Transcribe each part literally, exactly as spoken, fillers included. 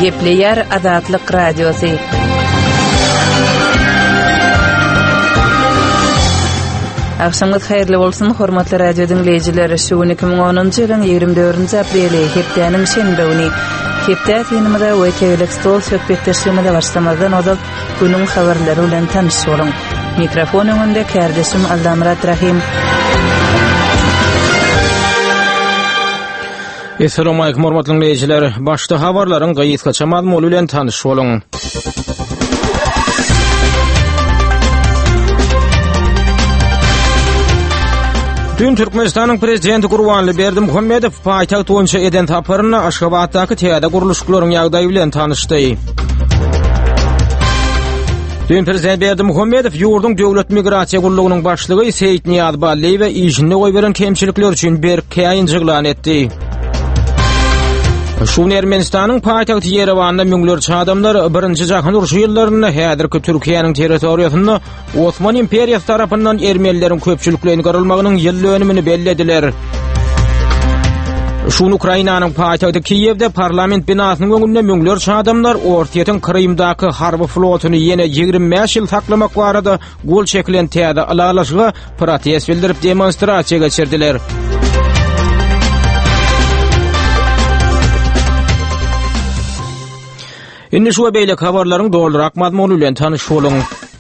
Gepleyer Azatlyk Radiosu. Akşamınız hayırlı bolsun, hormatly radio dinleyijileri. Şu iki bin onuncu ýylyň ýygrimi dördünji apreli hepdeniň şenbe güni. Hepde ýanymda Wetewlek stol söhbetleşmede başlamazdan ozak günüň habarlary bilen tanış boluň. Mikrofon öňünde kardeşim Aldamrat Rahim. Assalamu alaykum hormatly dinleyijiler. Başda habarlaryň gaýytgaça mazmuny bilen tanış boluň. Dün Türkmenistanyň prezidenti Gurbanly Berdimuhammedow paýtaht boýunça eden taparyny Aşgabatdaky täze guruluşlaryň ýagdaýy bilen tanışdy. Dün prezident Berdimuhammedow ýurdun döwlet migrasiýa gurulugynyň başlygy Seyit Niyaz Balliýew we işine goýberen kemçilikler üçin berke ýyňjylan etdi. Şu Ermenistanyň paýtagty Yerewanda müňlerçe adamlar birinji jahan uruşy ýyllaryna häzirki Türkiýanyň territoriýasyny Osman imperiýasy tarapyndan ermenileriň köpçüliklerini garylmagynyň ýyl dönümini bellediler. Şu Ukrainanyň paýtagty Kiýewde parlament binasynyň öňünde müňlerçe adamlar Ortaýatyň Krymdaky harby flotuny ýene ýygrimi beş ýyl saklamak barada gol çekilen täze alalaşyga protest bildirip demonstrasiýa geçirdiler. Indi şu beýle habarlaryň doldurak mazmuny bilen tanış boluň.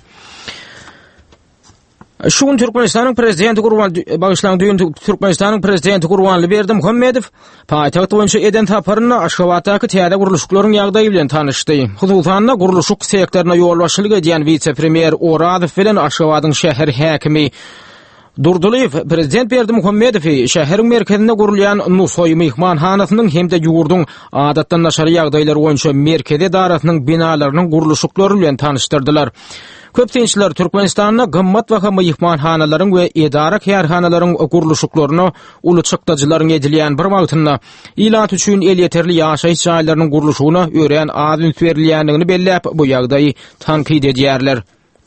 Şu Türkmenistanyň prezidenti Gurbanly bagyşlanan düýün Türkmenistanyň prezidenti Gurbanly Berdimuhammedow paýtaht boýunça eden taparyny Aşgabatdaky täze guruluşlaryň ýagdaýy bilen tanışdy. Huzursanda guruluşyk sektoruna ýol başçylyk edýän vice-premier Oradow bilen Aşgabatyň şäher häkimi Durduliýew prezident Berdimuhammedow şäheriň merkezinde gurulýan Nusoy mehmanhanasynyň hemde ýurdun adatdan naşar ýagdaýlary boýunça merkezi darasynyň binalarynyň guruluşyklary bilen tanışdyrdylar. Köpçüler Türkmenistanyň gymmat we mehmanhanalaryň we edara kärhanalaryň guruluşyklaryny uly-çykdagylaryň edilýän bir wagtynda ilat üçin el ýeterli ýaşaýyş jaýlarynyň guruluşyna ören adyn berilýändigini belläp bu ýagdaýy tankid edýärler.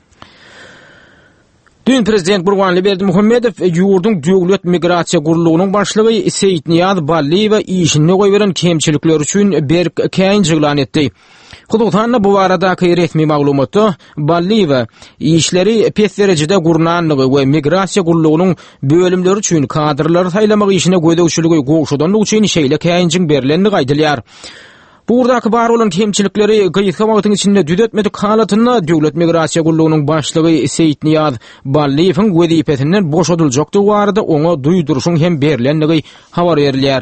Dün prezident Gurbanly Berdimuhammedow ýurdun döwlet migrasiýa gurulugynyň başlygy Seyit Niyaz Balliýew we işine goýberen kemçilikler üçin berke ýyňjylan etdi. Hudutanna bu baradaky resmi maglumatda Balliýew işleri pes derejede gurnanlygy we migrasiýa gurulugynyň bölümleri üçin kadrlary saýlamak işine gödäwçiligi goşudanlyk üçin şeýle käýinjiň berilendigi aýdylýar. Burdaky bar bolan kemçilikleri gaýtgamagyň içinde düzetmedik halatyna döwlet migrasiýa gurulugynyň başlygy Seyit Niyaz Balliýewiň wezipetinden boşadyljakdygy barada oňa duýduruşyň hem berilendigi habar berilýär.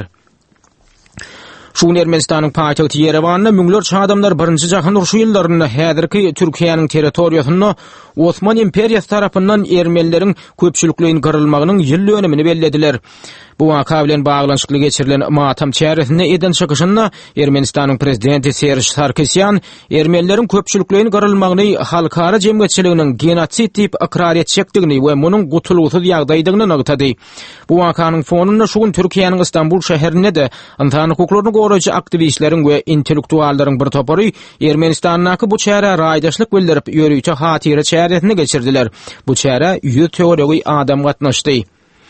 Şu Ermenistanyň paýtagty Yerewanda müňlerçe adamlar birinji jahan uruşy ýyllaryna häzirki Türkiýanyň territoriýasyny Osman imperiýasy tarapyndan ermenileriň köpçüliklerini garylmagynyň ýyl dönümini bellediler. Bu waka bilen baglanşykly geçirilen matam çäresinde eden çykyşynda Ermenistanyň prezidenti Serj Sarkisyan ermenileriň köpçüliklerini garylmagyny halkara jemgyýetçiliginiň genotsit diýip ikrar etjekdigini we munyň gutulgysyz ýagdaýdygyny nagtady. Bu wakanyň fonunda şu gün Türkiýanyň Istanbul şäherinde de insan hukuklaryny goraýjy aktivistleriň we intellektuallaryň bir topary Ermenistanyňky bu çäre raýdaşlyk bildirip ýörüýçi hatyra çäresini geçirdiler. Bu çäre ýüz teoriýagy adam gatnaşdy.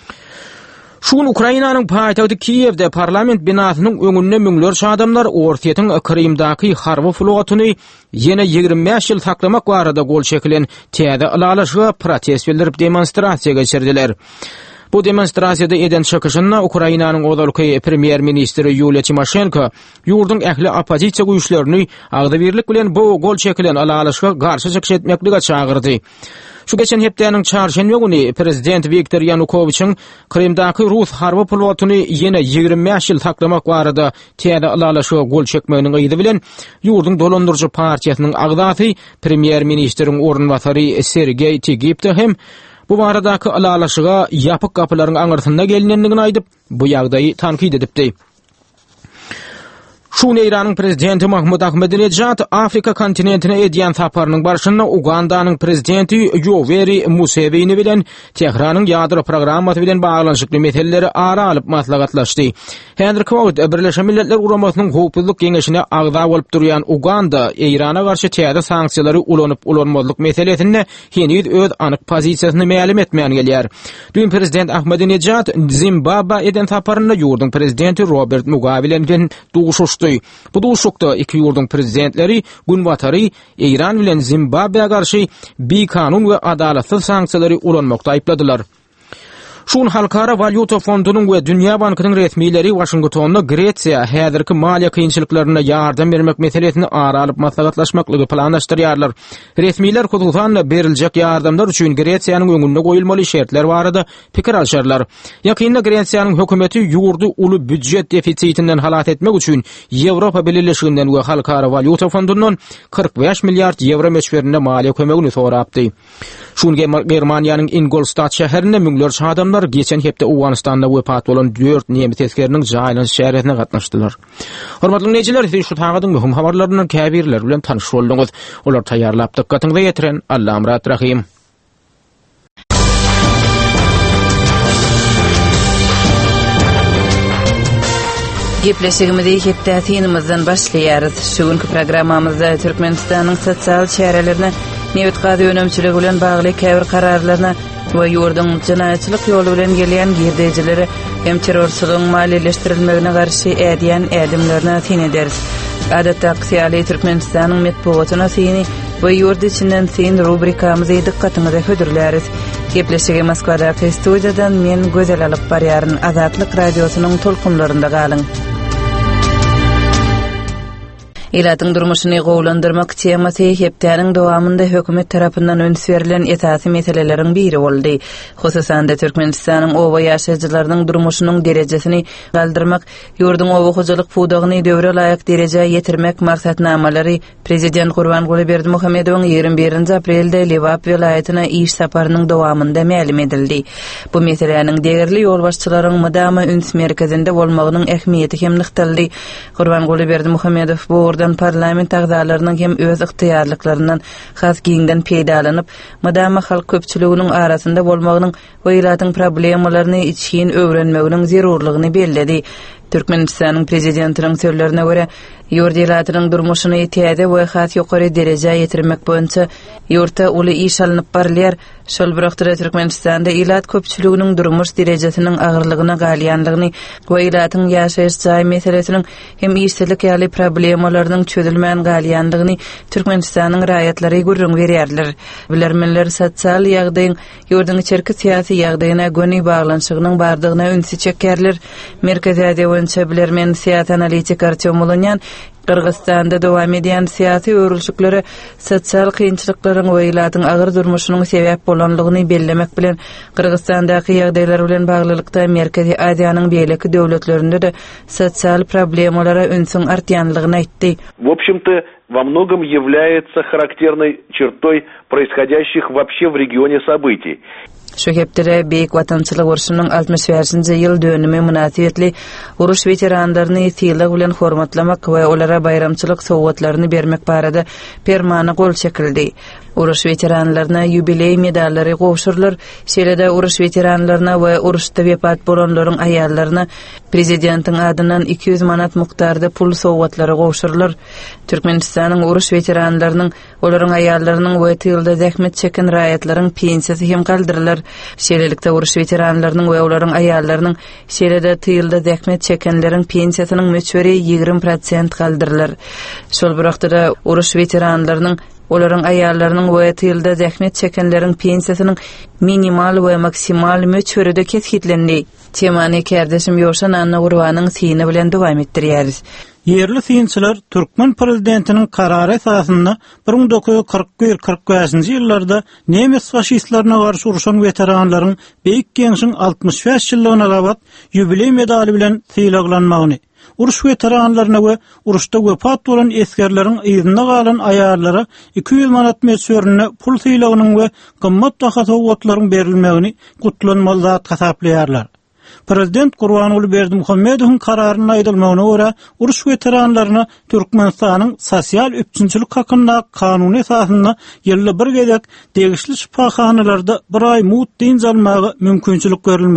Şun Ukrainanyň paýtagty Kiýewde parlament binasynyň öňünde müňlerçe adamlar Ortaýatyň Krymdaky harby flotuny ýene ýygrimi beş ýyl saklamak barada gol çekilen täze alalaşyga protest bildirip demonstrasiýa geçirdiler. Bu demonstrasiýada eden çykyşynda Ukrainanyň odalyky premier ministri Yulia Tymoshenko ýurdun ähli opozisiýa güýçlerini agda birlik bilen bu gol çekilen alalaşyga garşy çykyş etmeklige çagyrdy. Şu geçen hepdeniň çarşembe güni prezident Viktor Yanukovyçyň Krymdaky Rus harby flotuny ýene ýygrimi beş ýyl saklamak barada täze alalaşyga gol çekmeginiň ýyly bilen ýurdun dolandyrjy partiýasynyň agdaty premier ministriň ornwatary Sergey Tigipto hem bu baradaky alalaşyga ýapyk gapylaryň aňyrtynda gelinendigini aýdyp bu ýagdaýy tankid edipdi. Şu Eýranyň prezidenti Mahmud Ahmadinejad Afrika kontinentine edýän saparynyň barşynda Ugandanyň prezidenti Yoweri Museveni bilen Tehranyň ýadro programmasy bilen baglanşykly meseleleri ara alyp maslahatlaşdy. Häzirki wagt Birleşen Milletler Guramasynyň howpsuzlyk geňeşine agza bolup durýan Uganda Eýrana garşy täze sanksiýalary ulanyp ulanmazlyk meselesinde henüz öz anyk pozisiýasyny ma'lum etmeýän gelýär. Dün prezident Ahmadinejad Zimbabwe eden saparyna ýurdun prezidenti Robert Mugabe bilen duguşuşdy. tutdy. Bu duşukda iki ýurdun prezidentleri gün batary İran bilen Zimbabwe'ye garşy bir kanun we adalatly sanksiýalary ulanmakda aýpladylar. Şun Halkara Valyuta Fondunyň we Dünýä Bankynyň resmiýleri Washingtonda Gretsiýa häzirki maliýe kynçylyklaryna ýardam bermek meselesini aralyp maslahatlaşmaklygy planlaşdyrýarlar. Resmiýler hududan beriljek ýardamlar üçin Gretsiýanyň öňünde goýulmaly şertler barada pikir alşarlar. Ýakynda Gretsiýanyň hökümeti ýurdu uly büdjet defisitinden halat etmek üçin Ýewropa Birleşiginden we Halkara Valyuta Fondundan kırk beş milyard ýewro meçberinde maliýe kömegini sorapdy. Şun Germaniýanyň Ingolstadt şäherinde müňlerçe adamlar geçen hepde Uganistanda wepat bolan dört nemis teskeriniň jaýlanyş şäheretine gatnaşdylar. Hormatly dinleýijiler, siz şu taýgadyň möhüm habarlarynyň käbirleri bilen tanyş bolduňyz. Olar taýýarlap dikkatyňyza ýetiren Allaham rat rahim. Gepleşigimizi hepde tinimizden başlaýarys. Şugunky programmamyzda Türkmenistanyň sosial şäherlerine Newt gady önemçiligi bilen bagly käbir kararlaryna we ýurdun jinaýatçylyk ýolu bilen gelýän girdejileri hem terrorçylygyň maliýeleşdirilmegine garşy ädiýän ädimlerine tin ederiz. Adatda Aksiýaly Türkmenistanyň medeniýetyna syny we ýurt içinden syn rubrikamyzy dikkatyňyza hödürläris. Gepleşigi Moskwada studiýadan men gözel alyp barýaryn Azatlyk radiosynyň tolkunlarynda galyň. Elatyň durmuşyny gowlandyrmak temasy hepdäniň dowamında hökümet tarapyndan öňs berilen esasy meseleleriň biri boldy. Hususan da Türkmenistanyň owa ýaşaýjylarynyň durmuşynyň derejesini galdyrmak, ýurdun owa hojalyk pudagyny döwre laýyk dereje ýetirmek maksatnamalary Prezident Gurbanguly Berdimuhammedowyň ýigirme birinji aprelde Lewap welaýatyna iş saparynyň dowamında mälim edildi. Bu meseleniň degirli ýol başçylaryň mydama üns merkezinde bolmagynyň ähmiýeti hem nykdaldy. Gurbanguly Berdimuhammedow bu parlament agzalarynyň hem öz yktyýarlyklaryndan has giňden peýdalanyp, mydama halk köpçüliginiň arasynda bolmagynyň we ýylatyň problemalaryny için öwrenmeginiň zerurlygyny belledi. Türkmenistanyň prezidentiniň sözlerine görä, ýurt ýylatynyň durmuşyny täze we has ýokary dereje ýetirmek boýunça ýurtda uly iş alynıp barylýar. Şol birakda Türkmenistanda ýylat köpçüliginiň durmuş derejesiniň agyrlygyna galýanlygyny we ýylatyň ýaşaýyş jaý meselesiniň hem işçilik ýaly problemalarynyň çözülmän galýanlygyny Türkmenistanyň raýatlary görüň berýärler. Bilermenler sosial ýagdaýyň ýurdun içerki syýasy ýagdaýyna göni baglanşygynyň bardygyna ünsü çekýärler. Merkezde boýunça bilermen syýasat analitik Artyom Molonyan Kırgızstanda dowam edýän syýasy örülşüklere sosial kynçylyklaryň we ýylatyň agyr durmuşynyň sebäp bolanlygyny bellemek bilen Kırgızstandaky ýagdaýlar bilen baglylykda Merkezi Aziýanyň beýleki döwletlerinde de sosial problemalara ünsüň artýanlygyny aýtdy. В общем-то, во многом является характерной чертой происходящих вообще в регионе событий. Şu hepdere Beýik Watançylyk urşunyň altymyş beşinji ýyl dönümi münasibetli uruş veteranlaryny tiýleg bilen hormatlamak we olara bayramçylyk sowgatlaryny bermek barada permany gol çekildi. Uruş veteranlaryna ýubiley medallary gowşurlar. Şeýle-de uruş veteranlaryna we uruşda wepat bolanlaryň aýallaryna prezidentiň adyndan iki yüz manat mukdarda pul sowgatlary gowşurlar. Türkmenistanyň uruş veteranlarynyň, olaryň aýallarynyň we tylda zähmet çeken raýatlaryň pensiýasy hem galdyrlar. Şeýlelikde uruş veteranlarynyň we olaryň aýallarynyň, şeýle-de tylda zähmet çekenleriň pensiýasynyň möçberi ýigirme prosent galdyrlar. Şol birakda uruş veteranlarynyň, olaryň aýallarynyň we tylda zähmet çekenleriň pensiýasynyň minimal we maksimal möçberide kesgitlendi. Temany kärdeşim Ýoşan Anna Gurbanyň syny bilen dowam etdirýäris. Yerli synçylar Türkmen prezidentiniň karary esasynda bir ming dokuz yüz kırk bir kırk beşinji ýyllarda nemes faşistlerine garşy uruşan veteranlaryň Beýik Geňşiň altymyş beş ýyllygyna gabat ýubiley medali bilen syýlaglanmagyny, uruş veteranlaryna we uruşda wepat bolan eskerleriň ýygyna galan aýarlara iki yüz manat meçberine pul syýlagynyň we gymmat baha sowgatlaryň berilmegini gutlanmaly zat hasaplaýarlar. Prezident Gurbanguly Berdimuhammedowyň kararyny aýdylmagyna görä, uruş veteranlaryna Türkmenistanyň sosial üçinçilik hakynda kanuny esasynda ýylda bir gezek degişli şifahanalarda bir ay mut diň almagy mümkinçilik görülmeli.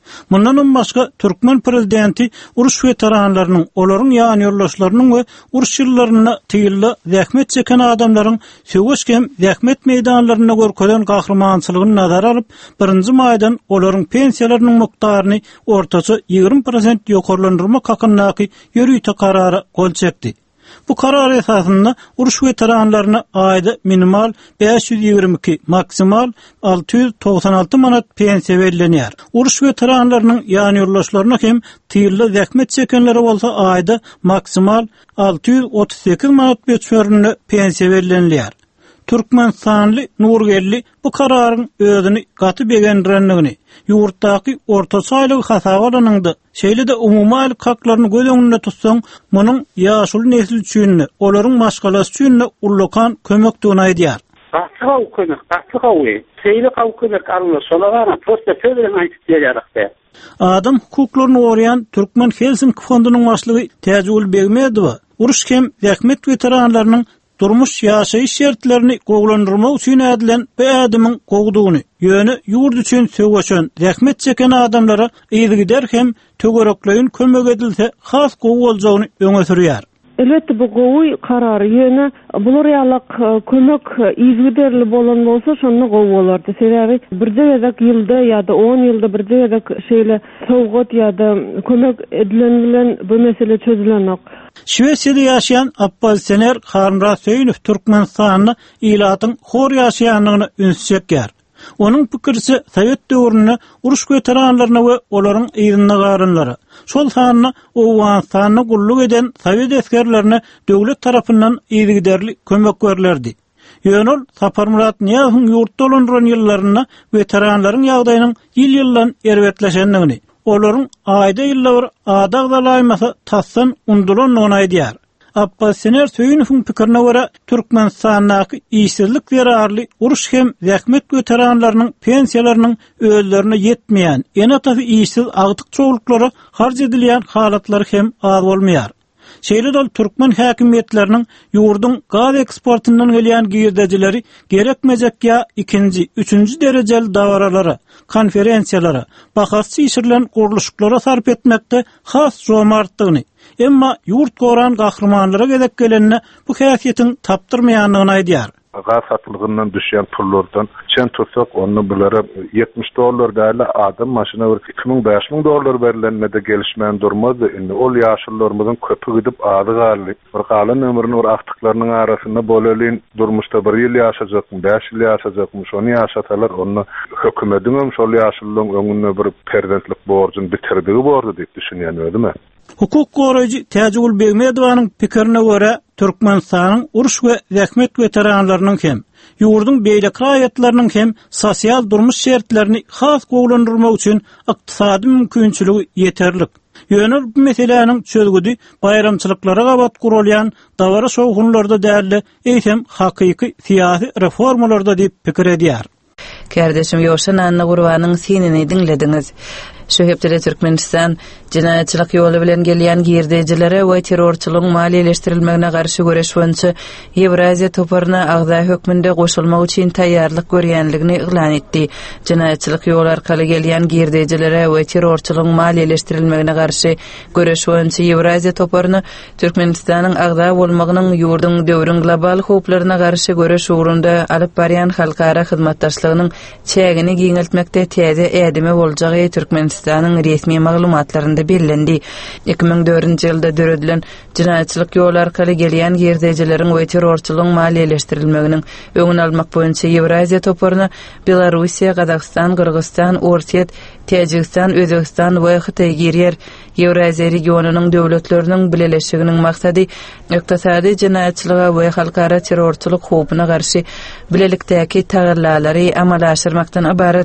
Mundan başga Türkmen prezidenti uruş veteranlarynyň, olaryň ýany ýoldaşlarynyň we uruş ýyllaryna tyýylla zähmet çeken adamlaryň söwüşkem zähmet meýdanlaryna görkezlen gahrmançylygyny nazara alyp, birinji maýdan olaryň pensiýalarynyň mukdaryny ortaça ýygrimi prosent ýokarlandyrmak hakyndaky ýürüýte karary gol çekdi. Bu karar esasında uruş veteranlarına ayda minimal beş yüz ýigirme iki, maksimal altı yüz doksan altı manat pensiýa berilýär. Uruş veteranlarının ýany ýoldaşlaryna hem tyýylla zähmet çekenleri bolsa ayda maksimal altı yüz otuz sekiz manat beýleşýärine pensiýa berilýär. Türkmenistanly Nurgelli bu kararın özüni gaty begendirenligini, ýurtdaky orta saýlygy hasaba alanyňdy. Şeýle de umumy aýlyk haklaryny göz öňünde tutsaň, munyň ýaşul nesil üçin, olaryň maşgalasy üçin ullakan kömekdigini aýdýar. Gaçyga kömek, gaçyga we, şeýle kömek alynýar, şolagana prosta söýleýän aýtyp berýärakda. Adam hukuklaryny goraýan Türkmen Helsinki fondunyň başlygy Täjül Begmedow, uruş hem zähmet veteranlarynyň durmuş ýaşaýyş şertlerini goglandyrmak üçin edilen bu adamyň gogdugyny, ýöne ýurt üçin söwüşen, zähmet çeken adamlara ýygyder hem tögerekleýin kömek edilse has gowy boljagyny öňe sürýär. Elbette bu gowy karary ýöne bular ýalyk kömek ýygyderli bolan bolsa şonu gowy bolardy. Sebäbi bir jegedek ýylda ýa-da on ýylda bir jegedek şeýle sowgat ýa-da kömek edilen bilen bu mesele çözülenok. Şweýçede ýaşaýan Abbas Sener Harnrat Söýünov Türkmenistanyň ilatyň hor ýaşaýanlygyny ünsüçekär. Onun pikirçe Sovet döwründe uruş veteranlaryna we olaryň ýygyna garynlary, şol sanyna Owganistanyň gulluk eden Sovet eskerlerine döwlet tarapyndan ýygyderli kömek berildi. Ýönül Sapar Murat Niýazowyň ýurtda olandyran ýyllaryna veteranlaryň ýagdaýynyň ýyl-ýyldan erwetleşendigini, olaryň aýda ýyllar adag dalaýmasa tassan undulanlygyny aýdýar. Abbas Sener Söýünowyň pikirine görä Türkmenistanyň ýyşsizlik zerarly uruş hem zähmet veteranlarynyň pensiýalarynyň özlerine ýetmeýän, en atasy ýyşsiz agdyk çoğulklary harj edilýän halatlary hem az bolmaýar. Şeýle de Türkmen häkimetleriniň ýurdun gaz eksportyndan gelýän girdejileri gerekmejek ýa ikinji, üçünji derejeli dawaralary, konferensiýalary, bahasy ýeşirilen guruluşlara sarp etmekde has jomartlygyny, emma ýurt goran gahrmanlara gezek gelenine bu häsiýetiň tapdyrmaýanlygyny aýdýar. Gaz satılığından düşen pullardan çen tutsak onu bunlara yetmiş dolar değerli adam maşına var iki bin beş bin dolar verilenme de gelişmeyen durmazdı. Indi ol yaşlılarımızın köpü gidip adı garlı. Bir kalan ömrünün or aktıklarının arasında boleliğin durmuşta bir yıl yaşayacak mı, beş yıl yaşayacak mı, onu yaşatalar. Onu hükümetin ömüş ol yaşlıların önüne bir perdentlik borcun bitirdiği borcu deyip düşünüyen öyle mi? Hukuk goraýjy Täjül Begmedowyň pikirine görä Türkmenistanyň uruş we zähmet veteranlarynyň hem ýurdun beýle kraýatlarynyň hem sosial durmuş şertlerini has gowlandyrmak üçin ykdysady mümkinçiligi ýeterlik. Ýöne bu meseleniň çözgüdi bayramçylyklara gabat gurulýan dawara şowgunlarda däli eýsem hakyky syýasy reformalarda diýip pikir edýär. Kardeşim Ýoşan Anna Gurbanyň sinini dinlediňiz. Şu hepde Türkmenistan jinaýatçylyk ýoly bilen gelýän girdejilere we terrorçylygyň maliýeleşdirilmegine garşy göreş boýunça Ewraziýa toparyna agza hökmünde goşulmak üçin taýýarlyk görýänligini iglan etdi. Jinaýatçylyk ýoly arkaly gelýän girdejilere we terrorçylygyň maliýeleşdirilmegine garşy göreş boýunça Ewraziýa toparyna Türkmenistanyň agza bolmagynyň ýurdun döwrün global howplaryna garşy göreş ugrunda alyp barýan halkara hyzmatdaşlygynyň çägini giňeltmekde täze ädime boljagy Türkmenistanyň resmi maglumatlarynda bellendi. iki bin dördünji ýylda döredilen jinaýatçylyk ýoly arkaly gelýän girdejileriň we terrorçylygyň maliýeleşdirilmeginiň öňüni almak boýunça Ewraziýa toparyna Belarusiýa, Gazaqstan, Kyrgyzstan, Orset, Täjikistan, Özbegistan we Hytaý girýär. Ewraziýa regionunyň döwletleriniň birleşiginiň maksady ykdysady jinaýatçylyga we halkara terrorçylyk howpuna garşy bilelikdäki taýýarlary amala aşyrmakdan ibaret.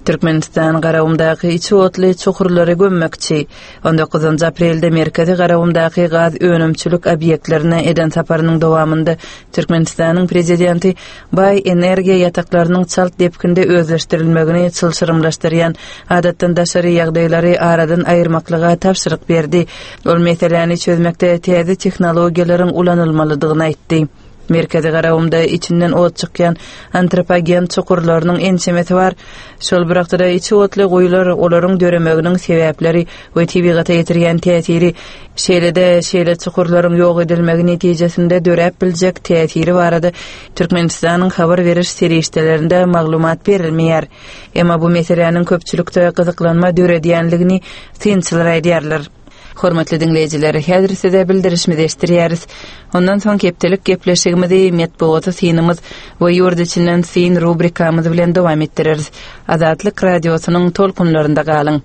Türkmenistan garawyndaky içi otly çukurlary gömmekçi. on dokuzunçy aprelde merkezi garawyndaky gaz önümçülük obyektlerine eden saparynyň dowamında Türkmenistanyň prezidenti bay energiýa ýataklarynyň çalt depkinde özleşdirilmegini çylşyrymlaşdyrýan adatdan daşary ýagdaýlary aradan aýyrmaklyga tapşyryk berdi. Ol meseleni çözmekde täze tehnologiýalaryň ulanylmalydygyny aýtdy. Merkezi garawymda içinden ot çykýan antropogen çukurlarynyň ensemeti bar. Şol birakda içi otly goýular olaryň döremeginiň sebäpleri we tabiata ýetirýän täsiri şeýlede şeýle çukurlaryň ýok edilmegi netijesinde dörep biljek täsiri barady. Türkmenistanyň habar beriş serişdelerinde maglumat berilmeýär. Emma bu meseleniň köpçülükde gyzyklanma döredýänligini synçylar aýdýarlar. Hormatly dinleyijiler, häzir size bildirişimizi estirýäris. Ondan soň kepdelik gepleşigimizi metbuaty synymyz we ýurt içinden syn rubrikamyz bilen dowam etdireriz. Azatlyk radiosynyň tolkunlarynda galyň.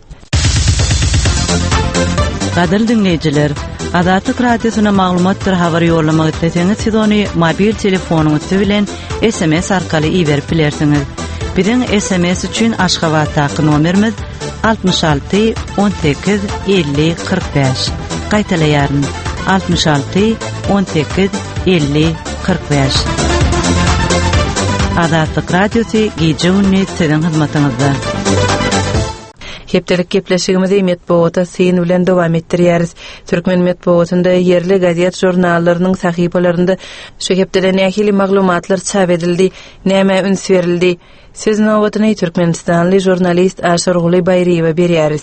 Gadyr dinleyijiler, Azatlyk radiosyna maglumatlar habar ýollamagy isleseňiz, siz ony mobil telefonuňyz bilen S M S arkaly iýerip bilersiňiz. Biziň S M S üçin Aşgabatdaky nomerimiz altmış altı on sekiz elli kırk beş. Gaýtalaýaryn altmış altı on sekiz elli kırk beş. Azatlyk radiosy gije-gündüz siziň hyzmatyňyzda. Hepdelik gepleşigimizi metbuata syn bilen dowam etdirýäris. Türkmen metbuatynda yerli gazet jurnallarynyň sahypalarynda şu hepdelen nähili maglumatlar çap edildi, näme üns berildi. Siz nowatyny Türkmenistanly jurnalist Aşar Guly Bayriýewe berýäris.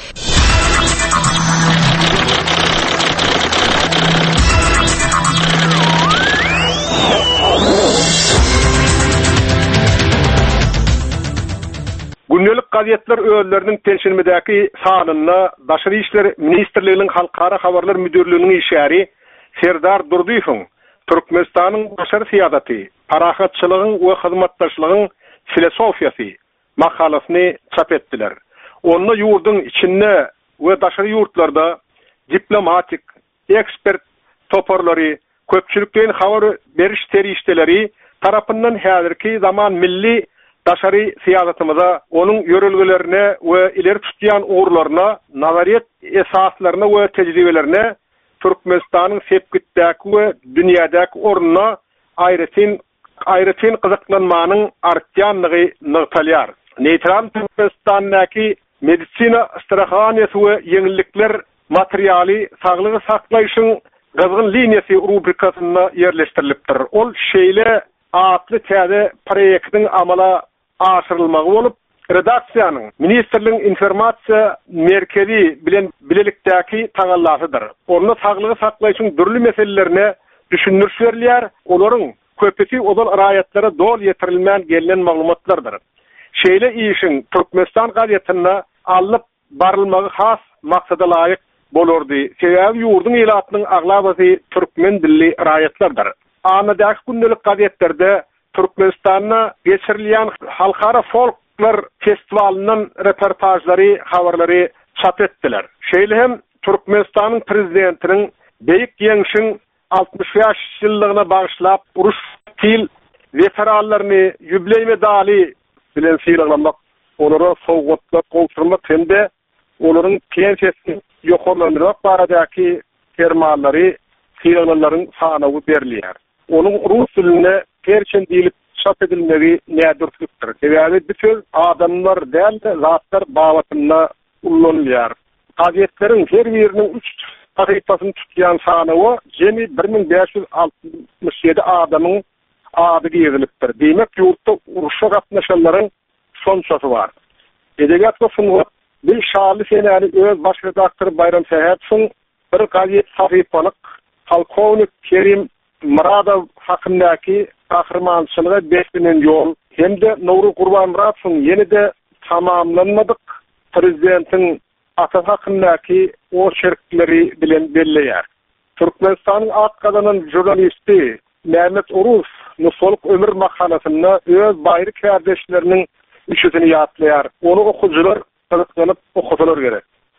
Günnelik gazetler öýleriniň tenşinmedäki sanyna Daşary işler ministrliginiň halkara habarlar müdürlüğiniň işäri Serdar Durdyýewiň Türkmenistanyň başary syýasaty, parahatçylygyň we hyzmatdaşlygyň filosofiýasy makalasyny çap etdiler. Onu ýurdun içinde we daşary ýurtlarda diplomatik, ekspert toparlary, köpçülükden habar beriş terişdeleri tarapyndan häzirki zaman milli daşary syýasatymyza, onuň ýörelgelerine we ileri tutýan uğurlaryna, nazariýet esaslaryna we tejribelerine Türkmenistanyň sepgitdäki we dünýädäki ornuna aýratyn aýratyn gyzyklanmanyň artýanlygy nyktalýar. Neýtral Türkmenistanyňky medisina strategiýasy we ýeňillikler materialy saglygy saklaýyşyň gyzgyn liniýasy rubrikasyna ýerleşdirilipdir. Ol şeýle atly täze proýektiň amala aşyrylmagy bolup, redaksiýanyň ministrligiň informasiýa merkezi bilen bilelikdäki tagallasıdır. Onu saglygy saklaýyşyň dürli meselelerine düşündürüş berilýär. Olaryň köpeti odal raýatlary dol ýetirilmän gelen maglumatlardyr. Şeýle işiň Türkmenistan gazetyna alyp barylmagy has maksada laýyk bolardy. Sebäbi ýurdun ýylatynyň aglabasy türkmen dilli raýatlardyr. Anadaky gündelik gazetlerde Türkmenistanyna geçirilýän halkara folklor festivalynyň reportajlary, habarlary çap etdiler. Şeýle hem Türkmenistanyň prezidentiniň beýik ýeňişiň altmış beş ýyllygyna bagyşlap uruş til veteranlaryny ýübiley medali bilen syýralamak, onlara sowgatlar gowşurmak hemde olaryň pensiýasyny ýokarlandyrmak baradaky fermanlary, syýralalaryň sanawy berilýär. Onuň rus diline perçen diýilip çap edilmegi nädürlükdir. Sebäbi bütün adamlar däl zatlar bawatyna ullanýar. Gazetleriň her biriniň üç sahypasyny tutýan sanawy jemi bir ming beş ýüz altymyş ýedi adamyň ady ýazylipdir. Demek ýurtda uruşa gatnaşanlaryň sonçasy bar. Edebiýat we sungat bir şaly senäli öz baş redaktory Bayram Sehetsoň bir gazet sahypalyk Halkownik Kerim Muradov hakyndaky kahramançylyga beşlenen ýol hemde Nowru Gurban Muradowyň ýene-de tamamlanmadyk prezidentiň ata hakyndaky o şerkleri bilen belleýär. Türkmenistanyň at gazanyn jurnalisti Mehmet Urus Nusoluk ömür makalasyna öz baýry kardeşleriniň üçüsini ýatlaýar. Onu okuwçylar gyzyklanyp okusalar gerek.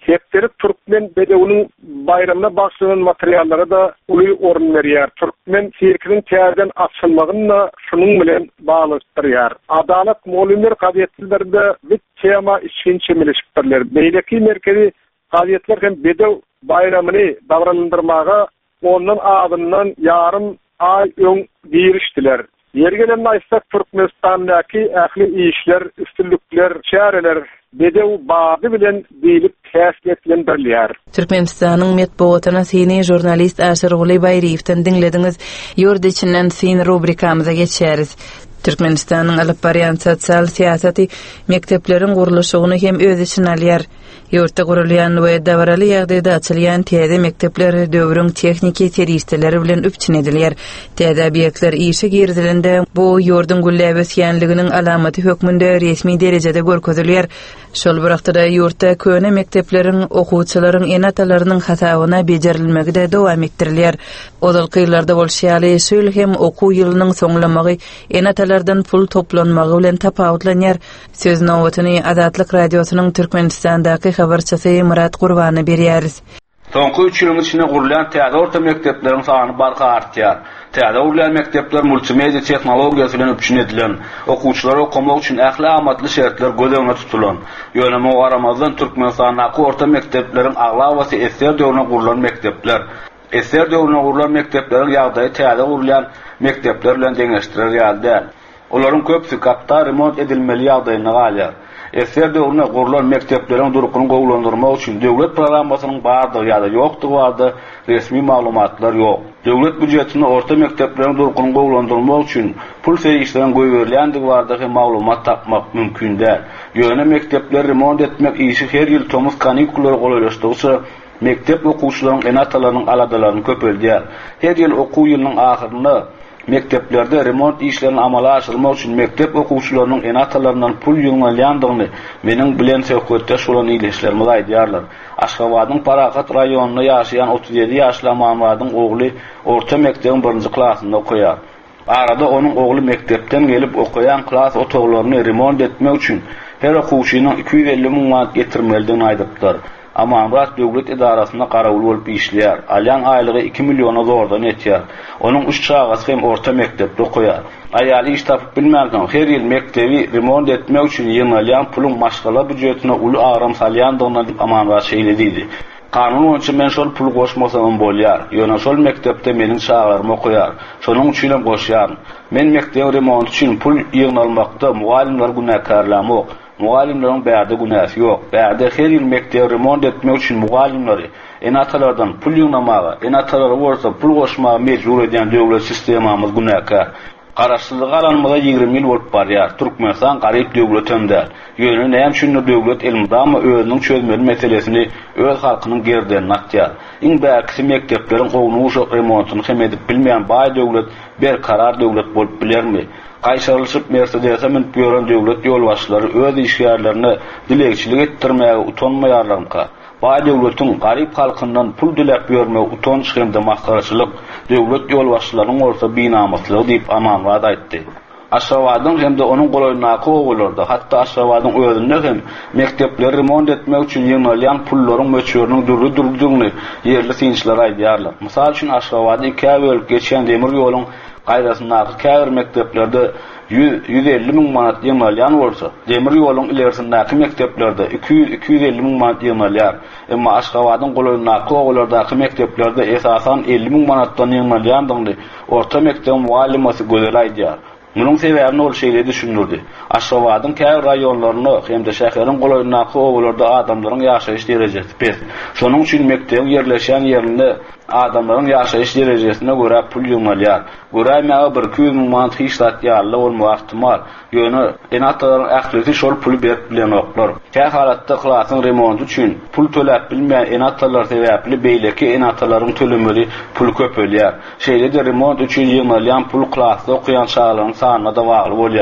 Hepleri Türkmen bedewinin bayramına başlanan materyallary da uly orun berýär. Türkmen sirkinin täzeden açylmagyna şunun bilen baglanýar. Adalet molimler qadiýetlerinde bir tema işinçe milişipdirler. Beýleki merkezi qadiýetler hem bedew bayramyny dagranandyrmaga ondan adından yarım ay öň girişdiler. Yergelen aýtsak Türkmenistandaky ähli işler, üstünlükler, çäreler bedew bagy bilen diýilip täsirlendirilýär. Türkmenistanyň medeniýetine seni jurnalist Aşyr Guly Baýryewden dinlediňiz. Ýurdy içinden sen rubrikamyza geçeriz. Türkmenistanyň alyp barýan sosial siýasaty mektepleriň gurulşygyny hem öz içine alýar. Ýurtda gurulýan we dawraly ýagdaýda açylýan täze mektepler döwrüň techniki seriýetleri bilen üpçün edilýär. Täze obýektler işe girdilende bu ýurdun güllebesýänliginiň alamaty hökmünde resmi derejede görkezilýär. Şol wagtda ýurtda köne mektepleriň okuwçylaryň enatalarynyň hatawyna bejerilmegi de dowam etdirilýär. Ozalky ýyllarda bolşýaly şol hem okuw ýylynyň soňlamagy enatalardan pul toplanmagy bilen tapawutlanýar. Söz nowatyny Azatlyk radiosynyň Türkmenistandaky habarçysy Murat Gurbany berýäris. Soňky üç ýylyň içinde gurulan täze orta mektepleriň sany barka artýar. Täze gurulan mektepler multimedia tehnologiýasy bilen üpçün edilen, okuwçylara okumak üçin ähli amatly şertler göz tutulan. Ýönemi aramazdan Türkmenistanyň orta mektepleriň aglawaty eser döwrüne gurulan mektepler. Eser döwrüne gurulan mektepleriň ýagdaýy täze gurulan mektepler bilen deňeşdirilýär. Olaryň köpsi kapta remont edilmeli ýagdaýyna galýar. Eser döwrüne gurulan mektepleriň durukyny gowlandyrmak üçin döwlet programasynyň bardygy ýa-da ýokdugy bardy resmi maglumatlar ýok. Döwlet budjetini orta mektepleriň durukyny gowlandyrmak üçin pul serýişleriň goýberilýändigi bardygy maglumat tapmak mümkin däl. Ýöne mektepler remont etmek işi her ýyl tomuz kanikullary goýlaşdyrsa, mektep okuwçylarynyň enatalarynyň aladalaryny köpelýär. Her ýyl okuw ýylynyň ahyryna mekteplerde remont işlerini amala aşyrmak üçin mektep okuwçylarynyň enatalaryndan pul ýyňalýandygyny meniň bilen söhbetde şolan iýleşlerimi aýdýarlar. Aşgabatyň Parakat raýonuny ýaşaýan otuz ýedi ýaşly Mamradyň ogly orta mektebiň birinji klasynda okuýar. Arada onuň ogly mektepden gelip okuýan klas otoglaryny remont etmek üçin her okuwçynyň iki yüz elli miň manat getirmeligini aýdypdylar. Amamrat döwlet idarasyna garawl bolup işleýär. Alýan aýlygy iki milliona zordan etýär. Onuň üç çagasy hem orta mektepde okuýar. Aýaly iş tapyp bilmärken her ýyl mektebi remont etmek üçin ýyňalýan puluň maşgala budjetine uly agram salýandygyny Amamrat şeýledidi. Kanun boýunça men şol pul goşmasam bolýar. Ýöne şol mektepde meniň çagalarym okuýar. Şonuň üçin hem goşýar. Men mektep remont üçin pul ýygnalmakda mugallimler günäkarlamy ok. Mugallimleriň bärde günäsi ýok. Bärde her ýyl mektep remont etmek üçin mugallimleri enatalardan pul ýygnamaga, enatalary bolsa pul goşmaga mejbur edýän döwlet sistemamiz günäkar. Garaşsyzlyk alanmada ýygrimi ýyl bolup barýar. Türkmenistan garyp döwletinde. Ýöne näme üçin döwlet elmdama özüniň çözmeli meselesini öz halkynyň gerden atýar. Iň bärkisi mektepleriň gownuşy remontyny hem edip bilmeýän baý döwlet berkarar döwlet bolup bilermi? Gaýşarylyp Mercedes'e minip ýören döwlet ýolbaşçylary öz işgärlerini dilegçilik etdirmäge utanmaýarlarynka. Baý döwletiň garyp halkyndan pul dilep ýörmek utanç hemde maskaraçylyk döwlet ýolbaşçylarynyň orta binamatlygy diýip Amamrat aýtdy. Aşgabatyň hemde onuň golaýnaky ogullarda, hatda Aşgabatyň özünde hem mektepleri remont etmek üçin ýyňalýan pullaryň möçüriniň durdy durdygyny ýerli synçylar aýdýarlar. Mysal üçin Aşgabaty iki bölüp geçen demir ýoluň gaýdasyndaky käbir mekteplerde yüz elli miň manat ýyňalýan bolsa, demir ýoluň ilerisindäki mekteplerde iki yüz iki yüz elli miň manat ýyňalýar. Emma Aşgabatyň golaýnaky ogullardaky mekteplerde esasan elli miň manatdan ýyňalýandygyny orta mektep muallimasy gözel aýdýar. Munyň sebäbini ol şeýle düşündirdi. Aşgabatyň käbir raýonlaryny hemde şäheriň golaýnaky ogullarda adamlaryň ýaşaýyş derejesi pes. Şonuň üçin mektebiň ýerleşen ýerinde adamlaryň ýaşaýyş derejesine görä pul ýyňalýar. Görämäge bir iki yüz miň manat hiçlat ýarly bolmak ihtimal. Ýöne enatalaryň ählisi şol puly berip bilen oklar. Käh halatda klasyň remonty üçin pul töläp bilmeýän enatalar sebäpli beýleki enatalaryň tölemeli pul köpelýär. Şeýle de remont üçin ýyňalýan pul klasda okuyan çağlaryň sanyna da bagly bolýar.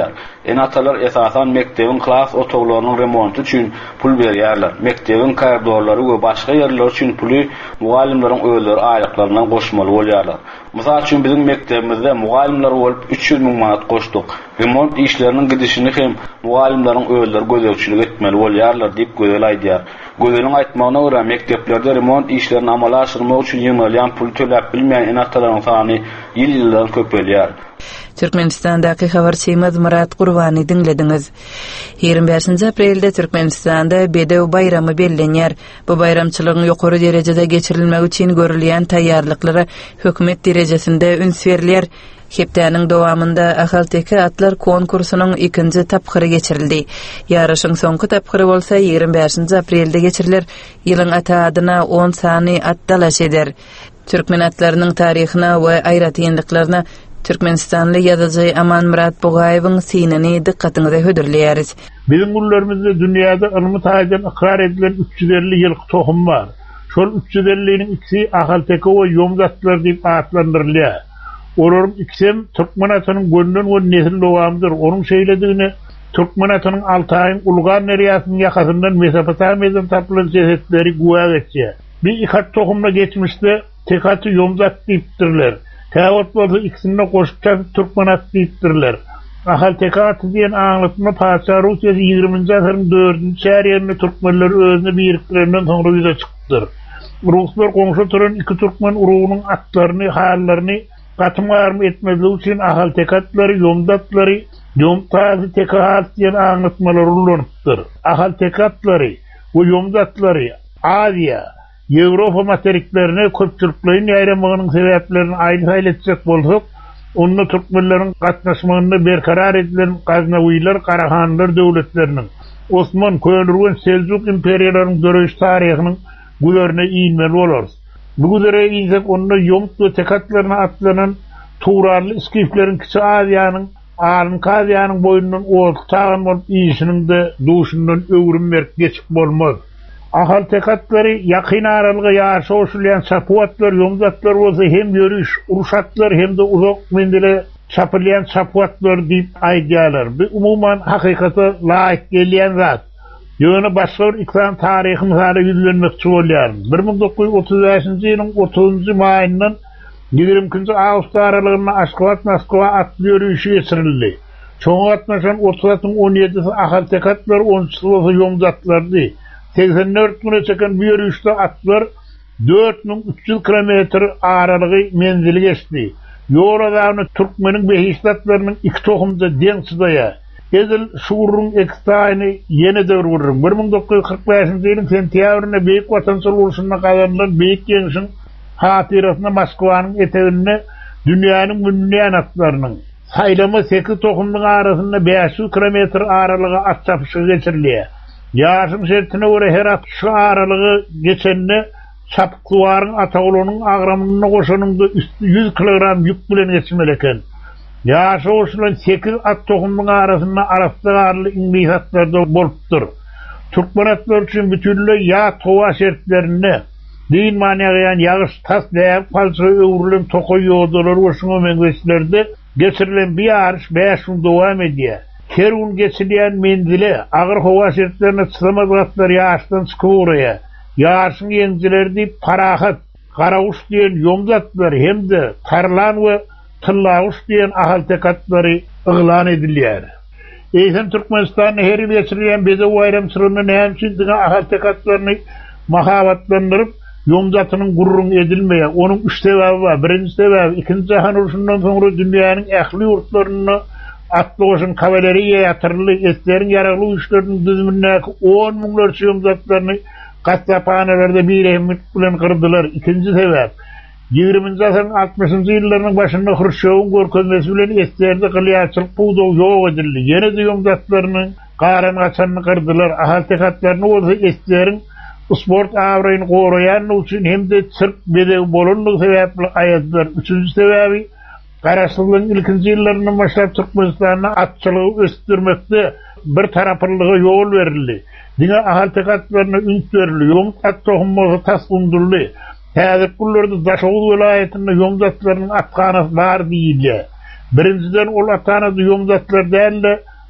Enatalar esasan mektebin klas otoglarynyň remontu üçin pul berýärler. Mektebin koridorlary we başga ýerler üçin puly mugallimleriň öýleri aýlyklaryndan goşmaly bolýarlar. Mysal üçin bizim mektebimizde mugallimler bolup üç yüz miň manat goşdyk. Remont işleriniň gidişini hem mugallimleriň öýleri gözegçilik etmeli bolýarlar diýip gözel aýdýar. Gözeliň aýtmagyna görä mekteplerde remont işlerini amala aşyrmak üçin ýyňylýan pul töläp bilmeýän enatalaryň sany ýyl-ýyldan köpelýär. Türkmenistan'daki habarçymyz Murat Gurbany dinlediňiz. ýygrimi beşinji aprelde Türkmenistanda Bedew bayramy bellenýär. Bu bayramçylygyň ýokary derejede geçirilmegi üçin görülýän taýýarlyklary hökümet derejesinde üns berilýär. Hepdäniň dowamında Ahalteka atlar konkursunyň ikinji tapkyry geçirildi. Ýaraşyň soňky tapkyry bolsa ýygrimi beşinji aprelde geçirilir. Ýylyň ata adyna on sany at dalaş eder. Türkmen atlarynyň taryhyna we aýratynlyklaryna Türkmenistanly ýazyjy Aman Murat Bogaýewiň synany dikkatiňize hödürleýäris. Bizim gullarymyzda dünýäde ylmy taýdan ikrar edilen üç yüz elli ýyllyk tohum bar. Şol üç yüz elliniň ikisi Ahalteka we Ýomgatlar diýip atlandyrylýar. Olaryň ikisem Türkmen atynyň gönden we nesil dowamydyr. Onuň şeýledigini Türkmen atynyň Altaýyň Ulgan neriýasynyň ýakasyndan Mesopotamiýadan tapylan jesetleri guwa geçýär. Bir ikat tohumla geçmişde Tekaty Ýomgat diýipdirler. Täwet bolsa ikisini goşup Türkmen at diýipdirler. Ahalteka diýen aňlatma Paşa Rusiýa ýygrimiňji asyryň dördünji şäherinde türkmenler özüni birikdirenden soňra ýüze çykdyr. Ruslar goňşy turan iki türkmen urugynyň atlaryny, hallaryny gatymar etmeli üçin Ahaltekatlary, Ýomgatlary, Ýomtazy Tekat diýen aňlatmalary ulanypdyr. Ahaltekatlary we Ýomgatlary Aziýa Ýewropa materiklerine köpçülüklerin ýaýramagynyň sebäplerini aýdy etsek bolsak, onda türkmenleriň gatnaşmagyny berkarar edilen Gaznawiler, Karahanlar döwletleriniň, Osman, Köýnürgen, Seljuk imperiýalarynyň döreş taryhynyň bu ýerine iýinmeli bolar. Bu güzere iýsek onda Ýomg we Tekatlaryna atlanan Turanly iskifleriň kiçi Aziýanyň, Aryn Kaziýanyň boýundan oltagan bolup iýişiniň de duşundan öwrünmek geçip bolmaz. Ahaltekatlary ýakyn aralyga ýarşy oşulýan çapwatlar, Ýomgatlar bolsa hem ýörüş, uruşatlar hem de uzak mendile çapylýan çapwatlar diýip aýdýarlar. Bu umuman hakykata laýyk gelýän zat. Ýöne başga bir ikram taryhyny hale ýüzlenmekçi bolýar. bir ming dokuz yüz otuz beşinji ýylyň otuzunji maýyndan ýygrimikinji awgust aralygyna Aşgabat Moskwa at ýörüşi geçirildi. Çoň gatnaşan otuzdan on ýedisi Ahaltekatlar, onunçy bolsa Ýomgatlardy. seksen dört güne çeken bir yürüyüşde atlar dört bin üç yüz kilometre aralığı menzili geçti. Yoradağını Türkmenin behiştatlarının iki tohumda dençidaya. Ezil şuurun ekstayını yeni devir vururun. bir ming dokuz yüz kırk beşinji ýylyň sentýabrynda Beýik Watançyl uruşuna kazanılan Beýik Geňşiň hatyrasına Moskwanyň eteginde dünýäniň münnäýän atlarynyň saýlama sekiz tohumlyň arasynda beş yüz kilometre aralyga at çapyşy geçirilýär. Ýaşyň şertine görä her at şu aralygy geçende çapyklylaryň ataglynyň agramyny goşanynda yüz kilogram ýük bilen geçmeli eken. Ýaşy oşulan sekiz at tohumlyň arasynda arastarly inbihatlarda bolupdyr. Türkmen atlar üçin bütünlüğ ýa towa şertlerini din manýagan ýagyş tas däp palçy öwrülen tokoy ýoldalar we şoňa meňzeşlerde geçirilen bir ýarış beş gün dowam edýär. Her gün geçilen menzili agyr howa şertlerine çyzamadylar ýaşdan çykyp ýaşyň ýeňjileri diýip parahat, garawuş diýen Ýomgatlar hemde tarlan we tillawuş diýen Ahaltekatlary yglan edilýär. Eýsem Türkmenistanyň her ýyl geçirilen Bedew bayramçylygyny näme üçin diňe Ahaltekatlaryny mahabatlandyryp Ýomgatynyň gurrun edilmeýär. Onuň üç sebäbi bar. Birinji sebäbi ikinji jahan uruşundan soňra dünýäniň ähli ýurtlaryny atlygyň kavaleriýa ýatyrly etleriň ýaragly güýçleriniň düzümindäki on miňlerçe Ýomgatlaryny gatnaşmalarda bir emmet bilen kırdylar. İkinji sebäp ýygrimiňji asyryň altymyşynjy ýyllarynyň başynda Hruşçowyň görkezmesi bilen etlerde gylýaçylyk puwdaw ýok edildi. Ýene de Ýomgatlarynyň garan gaçanyny kırdylar. Ahaltekatlaryny bolsa etleriň sport awraýyny goraýan üçin hemde çyrk bedew bolanlyk sebäpli aýatdylar. Üçüncü sebäbi Garaşlygyň ilkinji ýyllarynyň başlap Türkmenistanyň atçylygy östürmekde bir taraplylyga ýol berildi. Diňe Ahaltekatlaryna üns berildi. Ýomgat tohumy tas undurly. Häzir kullarda Daşoğlu vilayetinde Ýomgatlarynyň atganasy bar diýilýär. Birinciden ol atganasy Ýomgatlar däl de